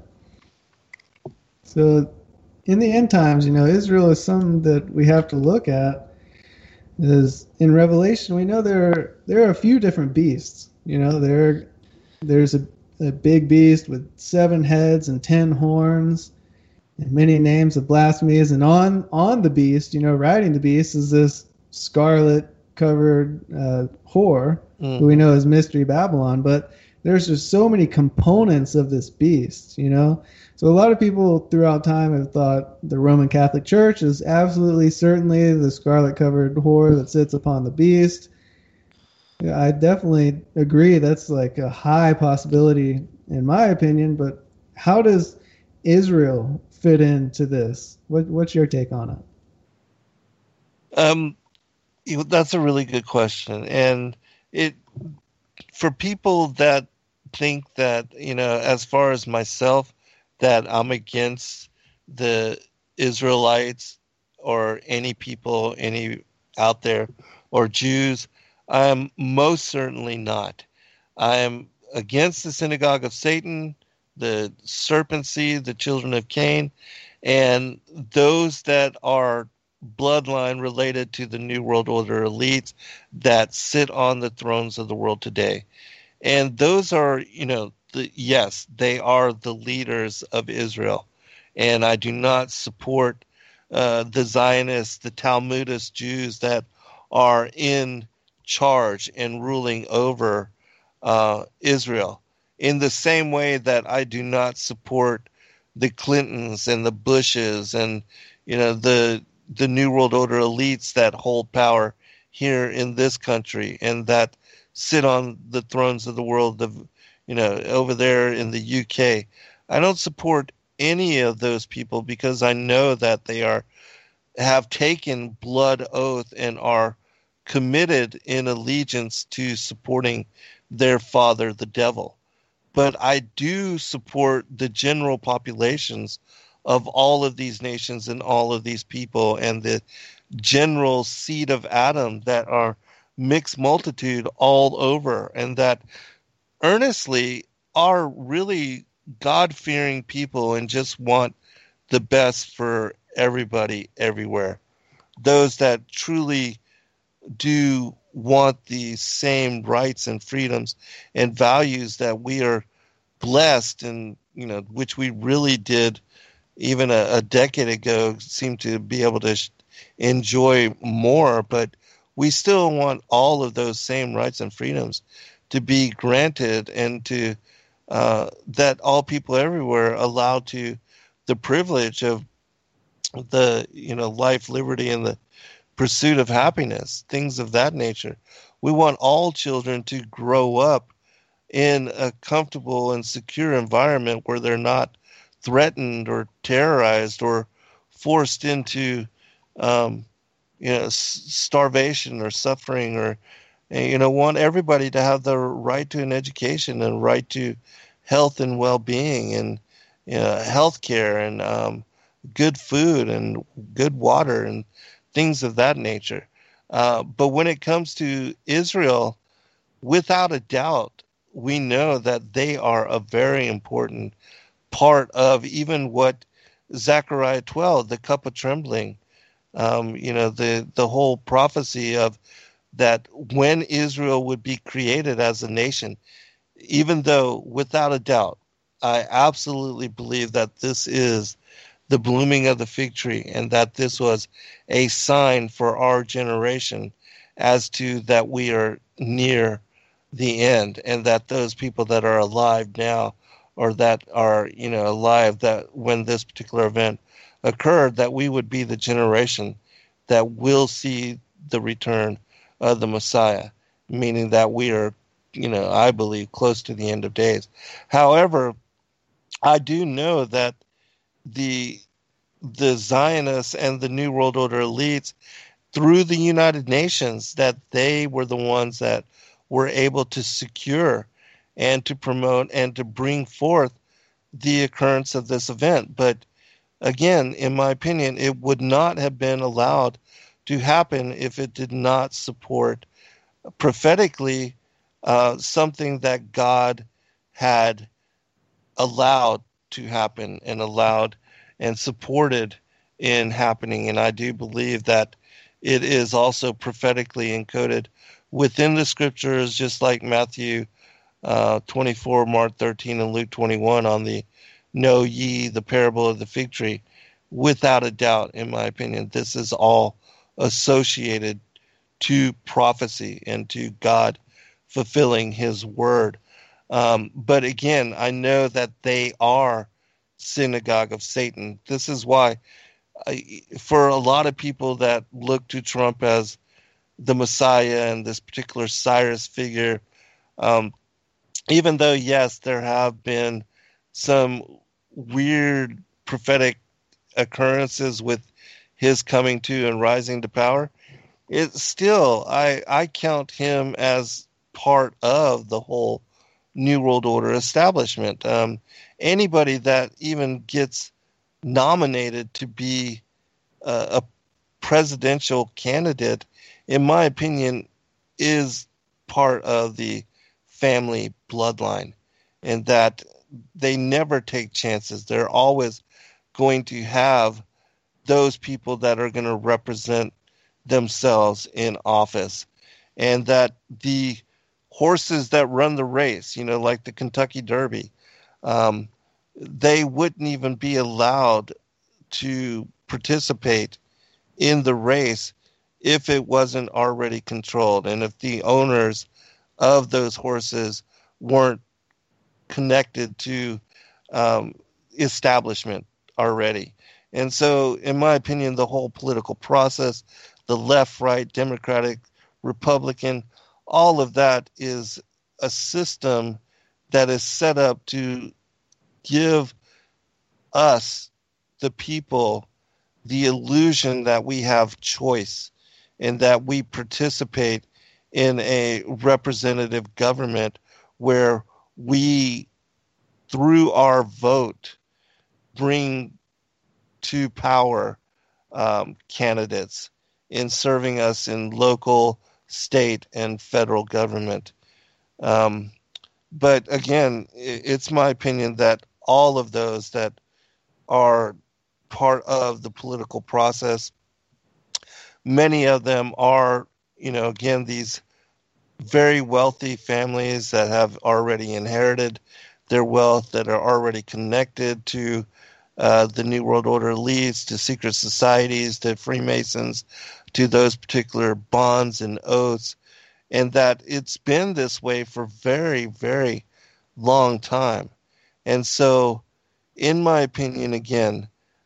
So in the end times, you know, Israel is something that we have to look at. Is in Revelation, we know there are, there are a few different beasts. You know, there there's a, a big beast with seven heads and ten horns, and many names of blasphemies, and on, on the beast, you know, riding the beast is this scarlet-covered uh, whore, mm. who we know as Mystery Babylon, but there's just so many components of this beast, you know? So a lot of people throughout time have thought the Roman Catholic Church is absolutely certainly the scarlet-covered whore that sits upon the beast. Yeah, I definitely agree that's like a high possibility in my opinion, but how does Israel fit into this? What, what's your take on it? Um, you know, that's a really good question, and it for people that think that, you know, as far as myself, that I'm against the Israelites or any people, any out there, or Jews, I'm most certainly not. I'm against the synagogue of Satan, the serpent seed, the children of Cain, and those that are bloodline related to the New World Order elites that sit on the thrones of the world today. And those are, you know, the, yes, they are the leaders of Israel. And I do not support uh, the Zionists, the Talmudist Jews that are in charge and ruling over uh, Israel. In the same way that I do not support the Clintons and the Bushes and, you know, the the New World Order elites that hold power here in this country and that sit on the thrones of the world, of, you know, over there in the U K. I don't support any of those people because I know that they are have taken blood oath and are committed in allegiance to supporting their father, the devil. But I do support the general populations of all of these nations and all of these people and the general seed of Adam that are mixed multitude all over and that earnestly are really God-fearing people and just want the best for everybody everywhere. Those that truly do want the same rights and freedoms and values that we are blessed and, you know, which we really did even a, a decade ago seem to be able to sh- enjoy more, but we still want all of those same rights and freedoms to be granted and to uh, that all people everywhere allowed to the privilege of the, you know, life, liberty, and the pursuit of happiness, things of that nature. We want all children to grow up in a comfortable and secure environment where they're not threatened or terrorized or forced into, um, you know, s- starvation or suffering, or, you know, want everybody to have the right to an education and right to health and well-being and, you know, health care and um, good food and good water and things of that nature. Uh, but when it comes to Israel, without a doubt, we know that they are a very important part of even what Zechariah twelve, the cup of trembling, um, you know, the, the whole prophecy of that when Israel would be created as a nation, even though without a doubt, I absolutely believe that this is the blooming of the fig tree and that this was a sign for our generation as to that we are near the end, and that those people that are alive now or that are, you know, alive that when this particular event occurred, that we would be the generation that will see the return of the Messiah, meaning that we are, you know, I believe close to the end of days. However, I do know that the the Zionists and the New World Order elites through the United Nations, that they were the ones that were able to secure and to promote and to bring forth the occurrence of this event. But again, in my opinion, it would not have been allowed to happen if it did not support prophetically uh, something that God had allowed to happen and allowed and supported in happening. And I do believe that it is also prophetically encoded within the scriptures, just like Matthew uh, twenty-four, Mark thirteen, and Luke twenty-one on the know ye the parable of the fig tree. Without a doubt, in my opinion, this is all associated to prophecy and to God fulfilling his word. Um, but again, I know that they are synagogue of Satan. This is why I, for a lot of people that look to Trump as the Messiah and this particular Cyrus figure, um, even though, yes, there have been some weird prophetic occurrences with his coming to and rising to power, it still, I, I count him as part of the whole New World Order establishment. Um, anybody that even gets nominated to be a, a presidential candidate, in my opinion, is part of the family bloodline, and that they never take chances. They're always going to have those people that are going to represent themselves in office, and that the horses that run the race, you know, like the Kentucky Derby, um, they wouldn't even be allowed to participate in the race if it wasn't already controlled, and if the owners of those horses weren't connected to um, establishment already. And so, in my opinion, the whole political process, the left, right, Democratic, Republican, all of that is a system that is set up to give us, the people, the illusion that we have choice and that we participate in a representative government where we, through our vote, bring to power um, candidates in serving us in local, state, and federal government. Um, but again, it's my opinion that all of those that are part of the political process, many of them are, you know, again, these very wealthy families that have already inherited their wealth, that are already connected to uh, the New World Order elites, to secret societies, to Freemasons, to those particular bonds and oaths, and that it's been this way for very, very long time. And so, in my opinion, again,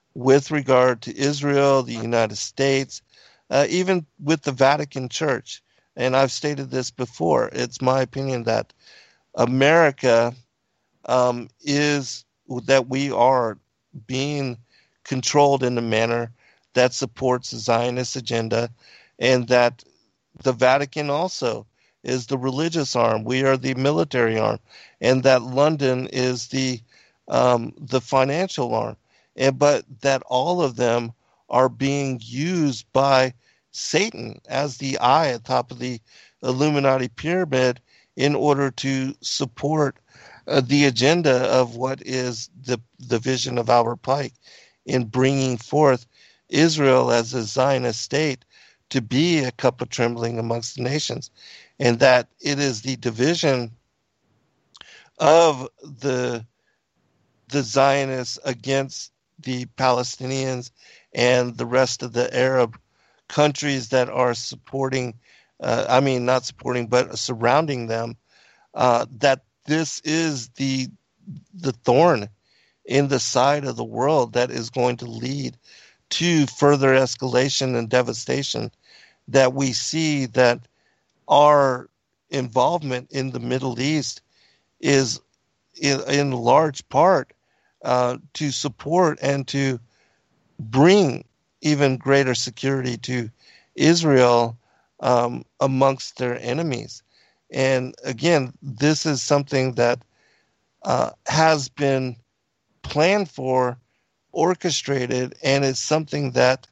with regard to Israel, the United States, uh, even with the Vatican Church. And I've stated this before. It's my opinion that America um, is, that we are being controlled in a manner that supports the Zionist agenda, and that the Vatican also is the religious arm. We are the military arm, and that London is the um, the financial arm. And but that all of them are being used by Satan as the eye at the top of the Illuminati pyramid in order to support uh, the agenda of what is the the vision of Albert Pike in bringing forth Israel as a Zionist state to be a cup of trembling amongst the nations, and that it is the division of the the Zionists against the Palestinians and the rest of the Arab countries that are supporting, uh, I mean, not supporting, but surrounding them, uh, that this is the the thorn in the side of the world that is going to lead to further escalation and devastation, that we see that our involvement in the Middle East is in, in large part uh, to support and to bring even greater security to Israel um, amongst their enemies. And again, this is something that uh, has been planned for, orchestrated, and it's something that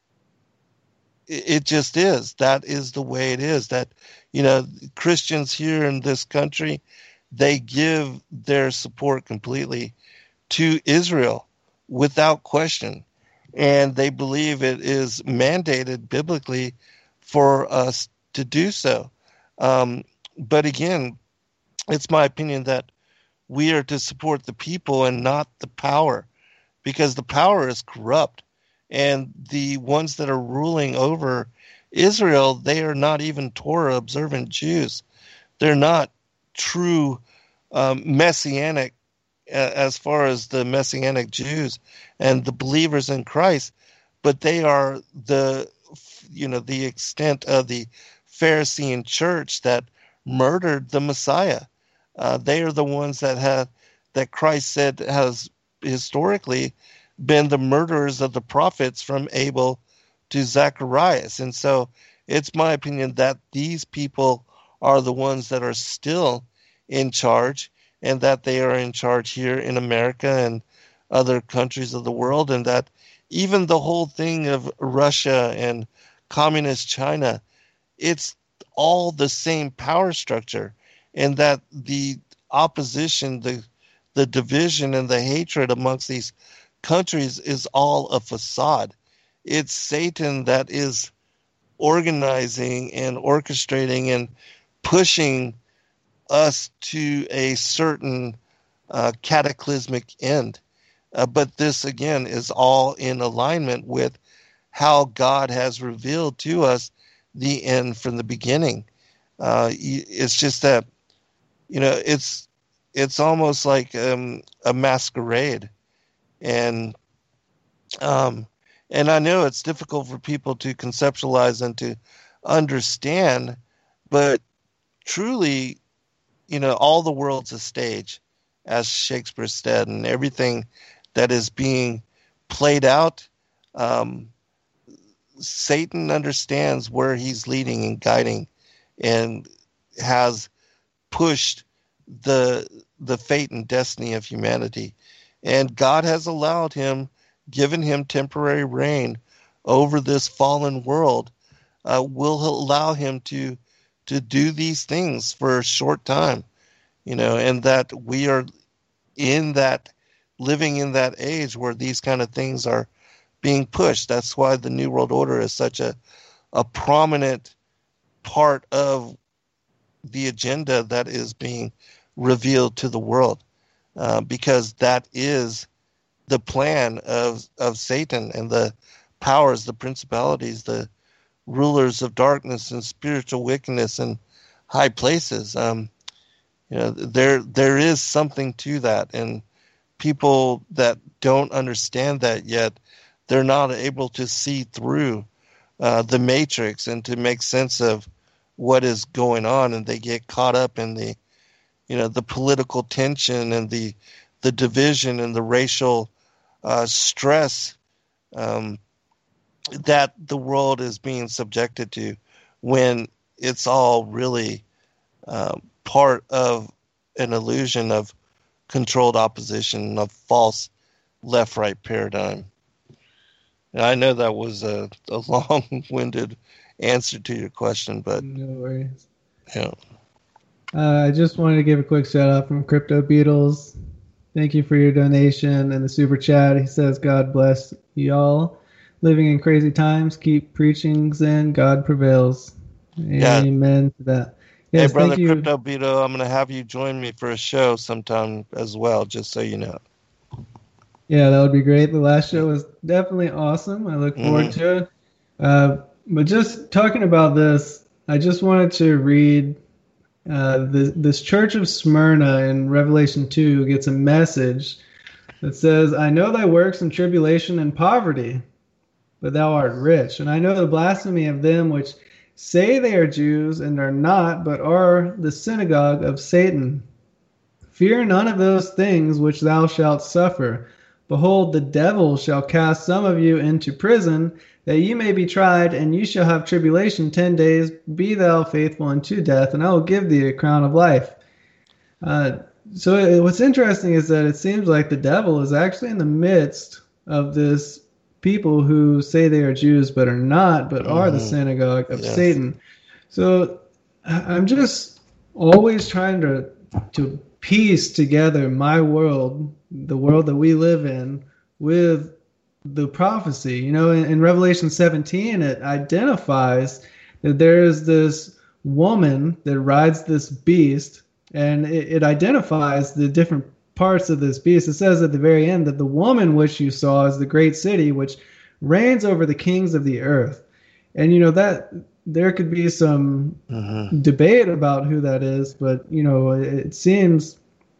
it just is. That is the way it is. That, you know, Christians here in this country, they give their support completely to Israel without question. And they believe it is mandated biblically for us to do so. Um, but again, it's my opinion that we are to support the people and not the power, because the power is corrupt. And the ones that are ruling over Israel, they are not even Torah observant Jews. They're not true um, messianic, uh, as far as the messianic Jews and the believers in Christ, but they are the, you know, the extent of the Pharisee church that murdered the Messiah. Uh, they are the ones that have, that Christ said has historically been the murderers of the prophets from Abel to Zacharias. And so it's my opinion that these people are the ones that are still in charge, and that they are in charge here in America and other countries of the world, and that even the whole thing of Russia and communist China, it's all the same power structure, and that the opposition, the the division and the hatred amongst these countries is all a facade. It's Satan that is organizing and orchestrating and pushing us to a certain uh, cataclysmic end. Uh, but this, again, is all in alignment with how God has revealed to us the end from the beginning. Uh, it's just that, you know, it's it's almost like um, a masquerade. And um, and I know it's difficult for people to conceptualize and to understand, but truly, you know, all the world's a stage, as Shakespeare said, and everything that is being played out, um, Satan understands where he's leading and guiding, and has pushed the the fate and destiny of humanity. And God has allowed him, given him temporary reign over this fallen world, uh, will allow him to to do these things for a short time, you know, and that we are in that, living in that age where these kind of things are being pushed. That's why the New World Order is such a, a prominent part of the agenda that is being revealed to the world, uh, because that is the plan of, of Satan and the powers, the principalities, the rulers of darkness and spiritual wickedness in high places. Um, you know, there there is something to that, and people that don't understand that yet, they're not able to see through uh, the matrix and to make sense of what is going on, and they get caught up in the, you know, the political tension and the the division and the racial uh, stress um, that the world is being subjected to, when it's all really uh, part of an illusion of controlled opposition, of false left-right paradigm. And I know that was a, a long-winded answer to your question, but no worries. Yeah. Uh, I just wanted to give a quick shout out from Crypto Beatles. Thank you for your donation and the super chat. He says, God bless y'all. Living in crazy times, keep preaching Zen, God prevails. Yeah. Amen to that. Yes, hey, brother thank you. Crypto Beetle, I'm going to have you join me for a show sometime as well, just so you know. Yeah, that would be great. The last show was definitely awesome. I look forward Mm-hmm. to it. Uh, but just talking about this, I just wanted to read uh, the, this church of Smyrna in Revelation two gets a message that says, I know thy works and tribulation and poverty, but thou art rich. And I know the blasphemy of them which say they are Jews and are not, but are the synagogue of Satan. Fear none of those things which thou shalt suffer. Behold, the devil shall cast some of you into prison, that ye may be tried, and ye shall have tribulation ten days. Be thou faithful unto death, and I will give thee a crown of life. Uh, so it, what's interesting is that it seems like the devil is actually in the midst of this people who say they are Jews but are not, but are the synagogue of Yes. Satan. So I'm just always trying to to piece together my world, the world that we live in, with the prophecy. You know, in, in Revelation seventeen, it identifies that there is this woman that rides this beast, and it, it identifies the different parts of this beast. It says at the very end that the woman which you saw is the great city which reigns over the kings of the earth. And you know that there could be some Mm-hmm. debate about who that is, but you know it, it seems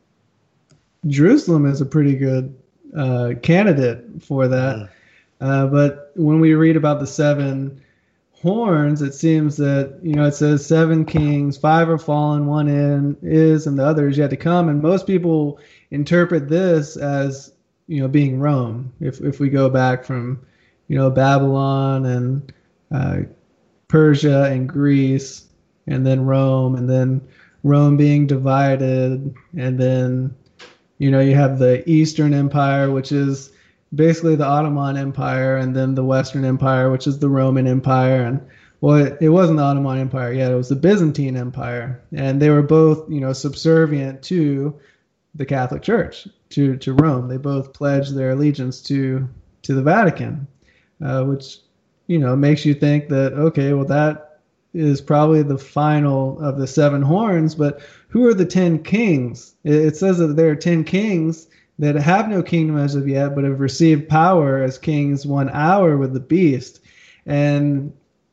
Jerusalem is a pretty good uh, candidate for that. Uh, but when we read about the seven horns, it seems that, you know, it says seven kings, five are fallen, one in is, and the other is yet to come. And most people interpret this as, you know, being Rome. If if we go back from, you know, Babylon and uh, Persia and Greece, and then Rome, and then Rome being divided, and then, you know, you have the Eastern Empire, which is basically the Ottoman Empire, and then the Western Empire, which is the Roman Empire. And well, it, it wasn't the Ottoman Empire yet; it was the Byzantine Empire, and they were both, you know, subservient to the Catholic Church, to to Rome. They both pledged their allegiance to to the Vatican, uh, which, you know, makes you think that, okay, well, that is probably the final of the seven horns. But who are the ten kings? It, it says that there are ten kings that have no kingdom as of yet, but have received power as kings one hour with the beast. And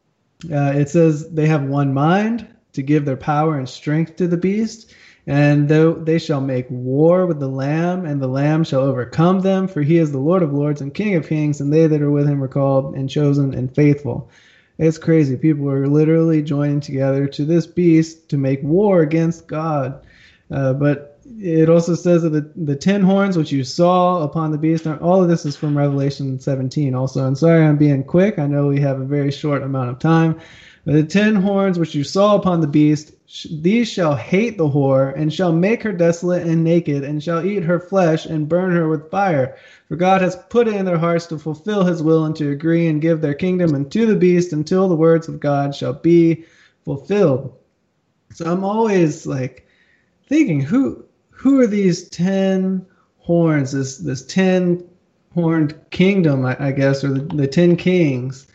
uh, it says they have one mind to give their power and strength to the beast. And though they shall make war with the Lamb, and the Lamb shall overcome them, for he is the Lord of lords and King of kings, and they that are with him are called and chosen and faithful. It's crazy. People are literally joining together to this beast to make war against God. Uh, but it also says that the, the ten horns which you saw upon the beast, all of this is from Revelation seventeen also. And sorry I'm being quick. I know we have a very short amount of time. But the ten horns which you saw upon the beast, sh- these shall hate the whore, and shall make her desolate and naked, and shall eat her flesh, and burn her with fire. For God has put it in their hearts to fulfill his will, and to agree and give their kingdom unto the beast, until the words of God shall be fulfilled. So I'm always like thinking, who who are these ten horns, this this ten horned kingdom, I, I guess, or the, the ten kings?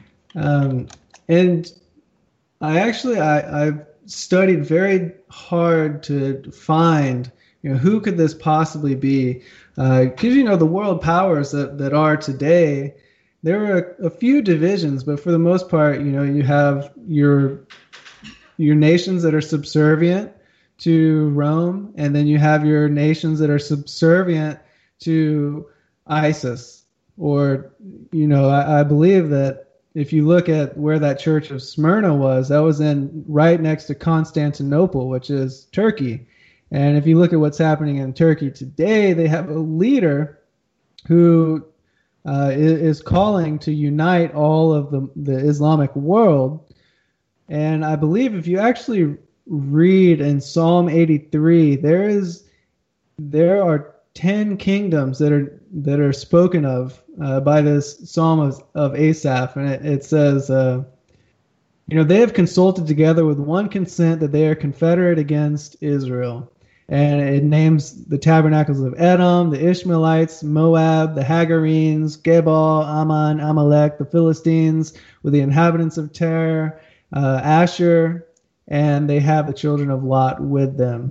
Um, and I actually I, I've studied very hard to find, you know, who could this possibly be? Because, uh, you know, the world powers that, that are today, there are a, a few divisions, but for the most part, you know, you have your your nations that are subservient to Rome, and then you have your nations that are subservient to ISIS. or, you know, I, I believe that if you look at where that church of Smyrna was, that was in right next to Constantinople, which is Turkey. And if you look at what's happening in Turkey today, they have a leader who uh, is calling to unite all of the, the Islamic world. And I believe if you actually read in Psalm eighty-three, there is there are ten kingdoms that are that are spoken of uh, by this Psalm of, of Asaph, and it, it says, uh, you know, they have consulted together with one consent that they are confederate against Israel. And it names the tabernacles of Edom, the Ishmaelites, Moab, the Hagarenes, Gebal, Ammon, Amalek, the Philistines, with the inhabitants of Tyre, uh, Asher, and they have the children of Lot with them.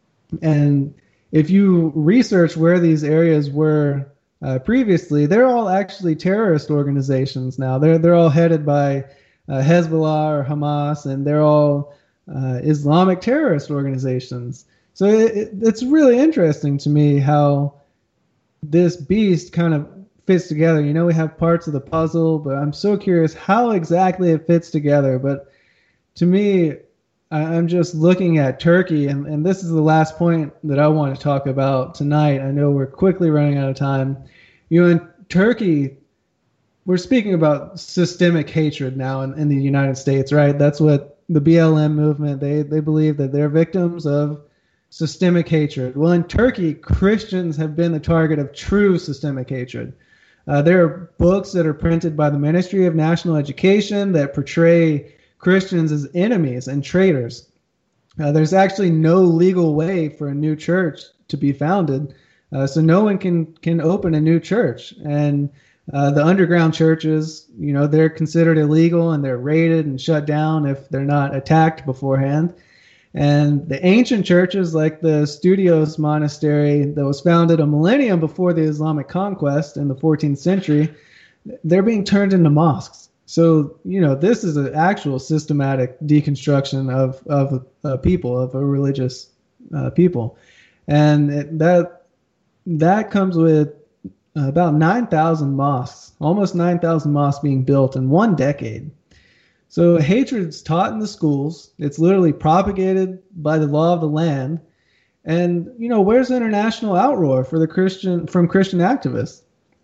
And if you research where these areas were uh, previously, they're all actually terrorist organizations now. They're they're all headed by uh, Hezbollah or Hamas, and they're all uh, Islamic terrorist organizations. So it, it's really interesting to me how this beast kind of fits together. You know, we have parts of the puzzle, but I'm so curious how exactly it fits together. But to me, I'm just looking at Turkey, and, and this is the last point that I want to talk about tonight. I know we're quickly running out of time. You know, in Turkey, we're speaking about systemic hatred now in, in the United States, right? That's what the B L M movement, they, they believe that they're victims of systemic hatred. Well, in Turkey, Christians have been the target of true systemic hatred. Uh, there are books that are printed by the Ministry of National Education that portray Christians as enemies and traitors. Uh, there's actually no legal way for a new church to be founded, uh, so no one can can open a new church. And uh, the underground churches, you know, they're considered illegal and they're raided and shut down if they're not attacked beforehand. And the ancient churches, like the Studios Monastery that was founded a millennium before the Islamic conquest in the fourteenth century, they're being turned into mosques. So, you know, this is an actual systematic deconstruction of, of a people, of a religious uh, people. And it, that that comes with about nine thousand mosques, almost nine thousand mosques being built in one decade. So hatred's taught in the schools. It's literally propagated by the law of the land. And, you know, where's international outroar for the Christian from Christian activists?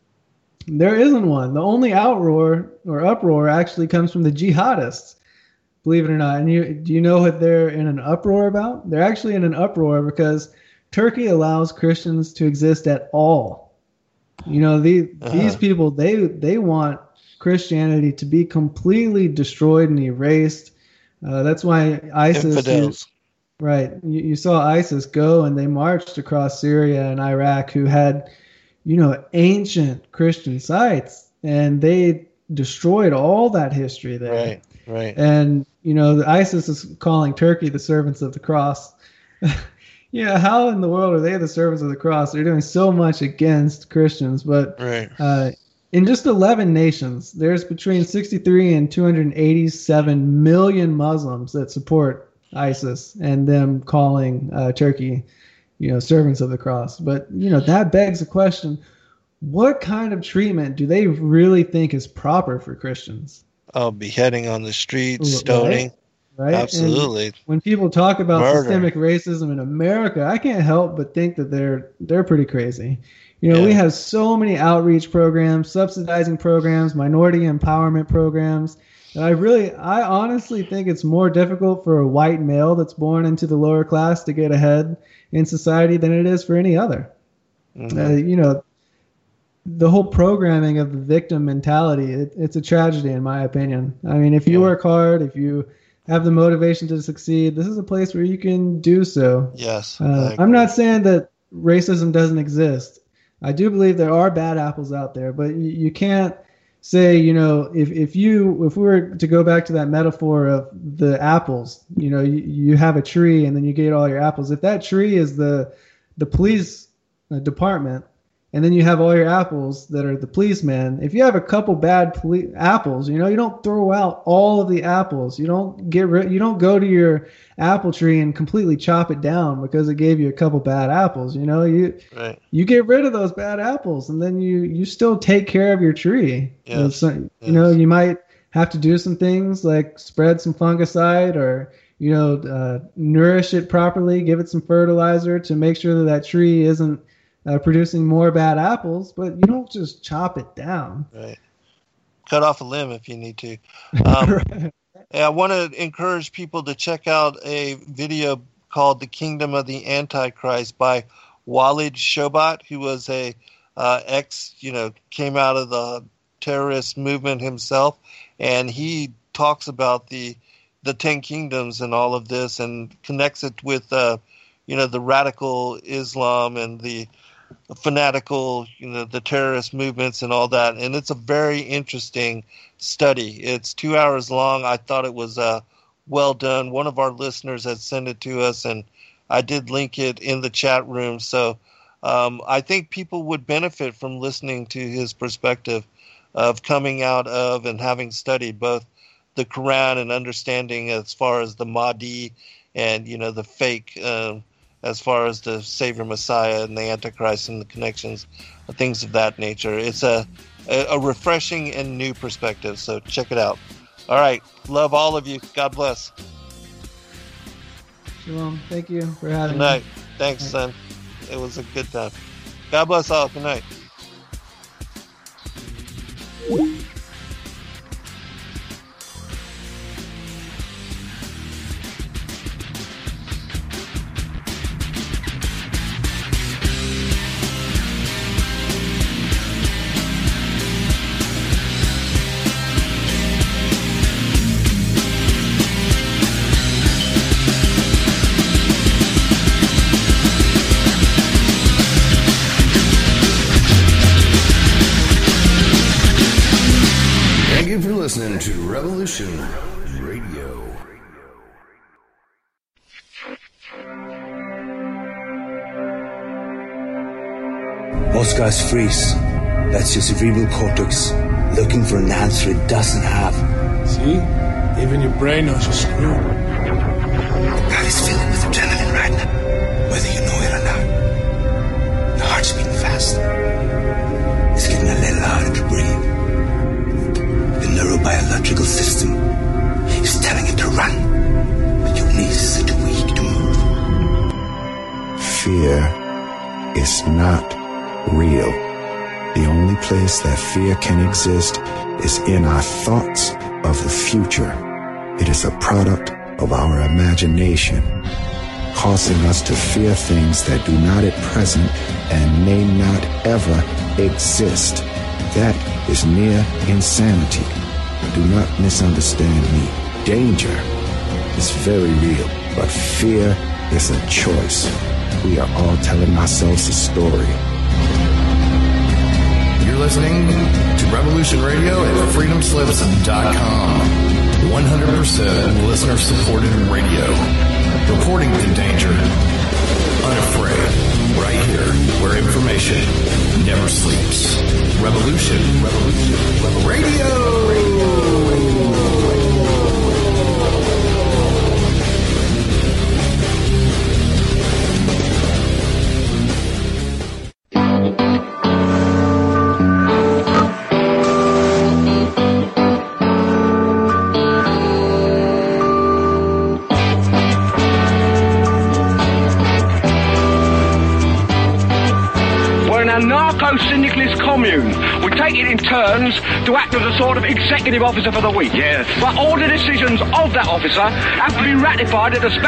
There isn't one. The only outroar or uproar actually comes from the jihadists, believe it or not. And you, do you know what they're in an uproar about? They're actually in an uproar because Turkey allows Christians to exist at all. You know, the, uh-huh. these people, they they want Christianity to be completely destroyed and erased. Uh, that's why ISIS, Infidels. You, right? You, you saw ISIS go and they marched across Syria and Iraq, who had, you know, ancient Christian sites, and they destroyed all that history there. Right, right. And you know, the ISIS is calling Turkey the servants of the cross. You know, how in the world are they the servants of the cross? They're doing so much against Christians, but right. uh, in just eleven nations, there's between sixty-three and two hundred eighty-seven million Muslims that support ISIS and them calling uh, Turkey, you know, servants of the cross. But, you know, that begs the question, what kind of treatment do they really think is proper for Christians? Oh, beheading on the streets, stoning. Right? Absolutely. And when people talk about Murder. systemic racism in America, I can't help but think that they're they're pretty crazy. You know, Yeah. we have so many outreach programs, subsidizing programs, minority empowerment programs. And I really, I honestly think it's more difficult for a white male that's born into the lower class to get ahead in society than it is for any other. Mhm. Uh, you know, the whole programming of the victim mentality, it, it's a tragedy in my opinion. I mean, if you Yeah. work hard, if you have the motivation to succeed, this is a place where you can do so. Yes. Uh, I I'm not agree. saying that racism doesn't exist. I do believe there are bad apples out there, but you, you can't say, you know, if, if you, if we were to go back to that metaphor of the apples, you know, you, you have a tree and then you get all your apples. If that tree is the, the police uh, department, and then you have all your apples that are the policemen. If you have a couple bad poli- apples, you know, you don't throw out all of the apples. You don't get rid. You don't go to your apple tree and completely chop it down because it gave you a couple bad apples. You know, you right. you get rid of those bad apples, and then you you still take care of your tree. Yes. You know, so, yes. you know, you might have to do some things like spread some fungicide or, you know, uh, nourish it properly, give it some fertilizer to make sure that that tree isn't uh, producing more bad apples, but you don't just chop it down. Right. Cut off a limb if you need to. Um, Right. I want to encourage people to check out a video called The Kingdom of the Antichrist by Walid Shobat, who was a uh, ex, you know, came out of the terrorist movement himself, and he talks about the the Ten Kingdoms and all of this, and connects it with, uh, you know, the radical Islam and the fanatical, you know, the terrorist movements and all that. And it's a very interesting study. It's two hours long. I thought it was uh, well done. One of our listeners had sent it to us, and I did link it in the chat room. So um, I think people would benefit from listening to his perspective of coming out of and having studied both the Quran and understanding as far as the Mahdi and, you know, the fake, um, as far as the Savior Messiah and the Antichrist and the connections, things of that nature. It's a, a refreshing and new perspective, so check it out. All right. Love all of you. God bless. Shalom. Thank you for having Good night. me. Thanks, Night. son. It was a good time. God bless all. Good night. Thank you for listening to Revolution Radio. Oscar's freeze. That's your cerebral cortex looking for an answer it doesn't have. See? Even your brain knows you're screwed. The body's filling with adrenaline right now, whether you know it or not. Your heart's beating fast. It's getting a little harder to breathe. The neurobiological system is telling it to run, but your knees are too weak to move. Fear is not real. The only place that fear can exist is in our thoughts of the future. It is a product of our imagination, causing us to fear things that do not at present and may not ever exist. That is near insanity. Do not misunderstand me. Danger is very real, but fear is a choice. We are all telling ourselves a story. You're listening to Revolution Radio at freedom slips dot com. one hundred percent listener-supported radio. Reporting the danger. Unafraid. Right here, where information never sleeps. Revolution. Revolution. Radio. Anarcho-syndicalist commune. We take it in turns to act as a sort of executive officer for the week. Yes. But all the decisions of that officer have to be ratified at the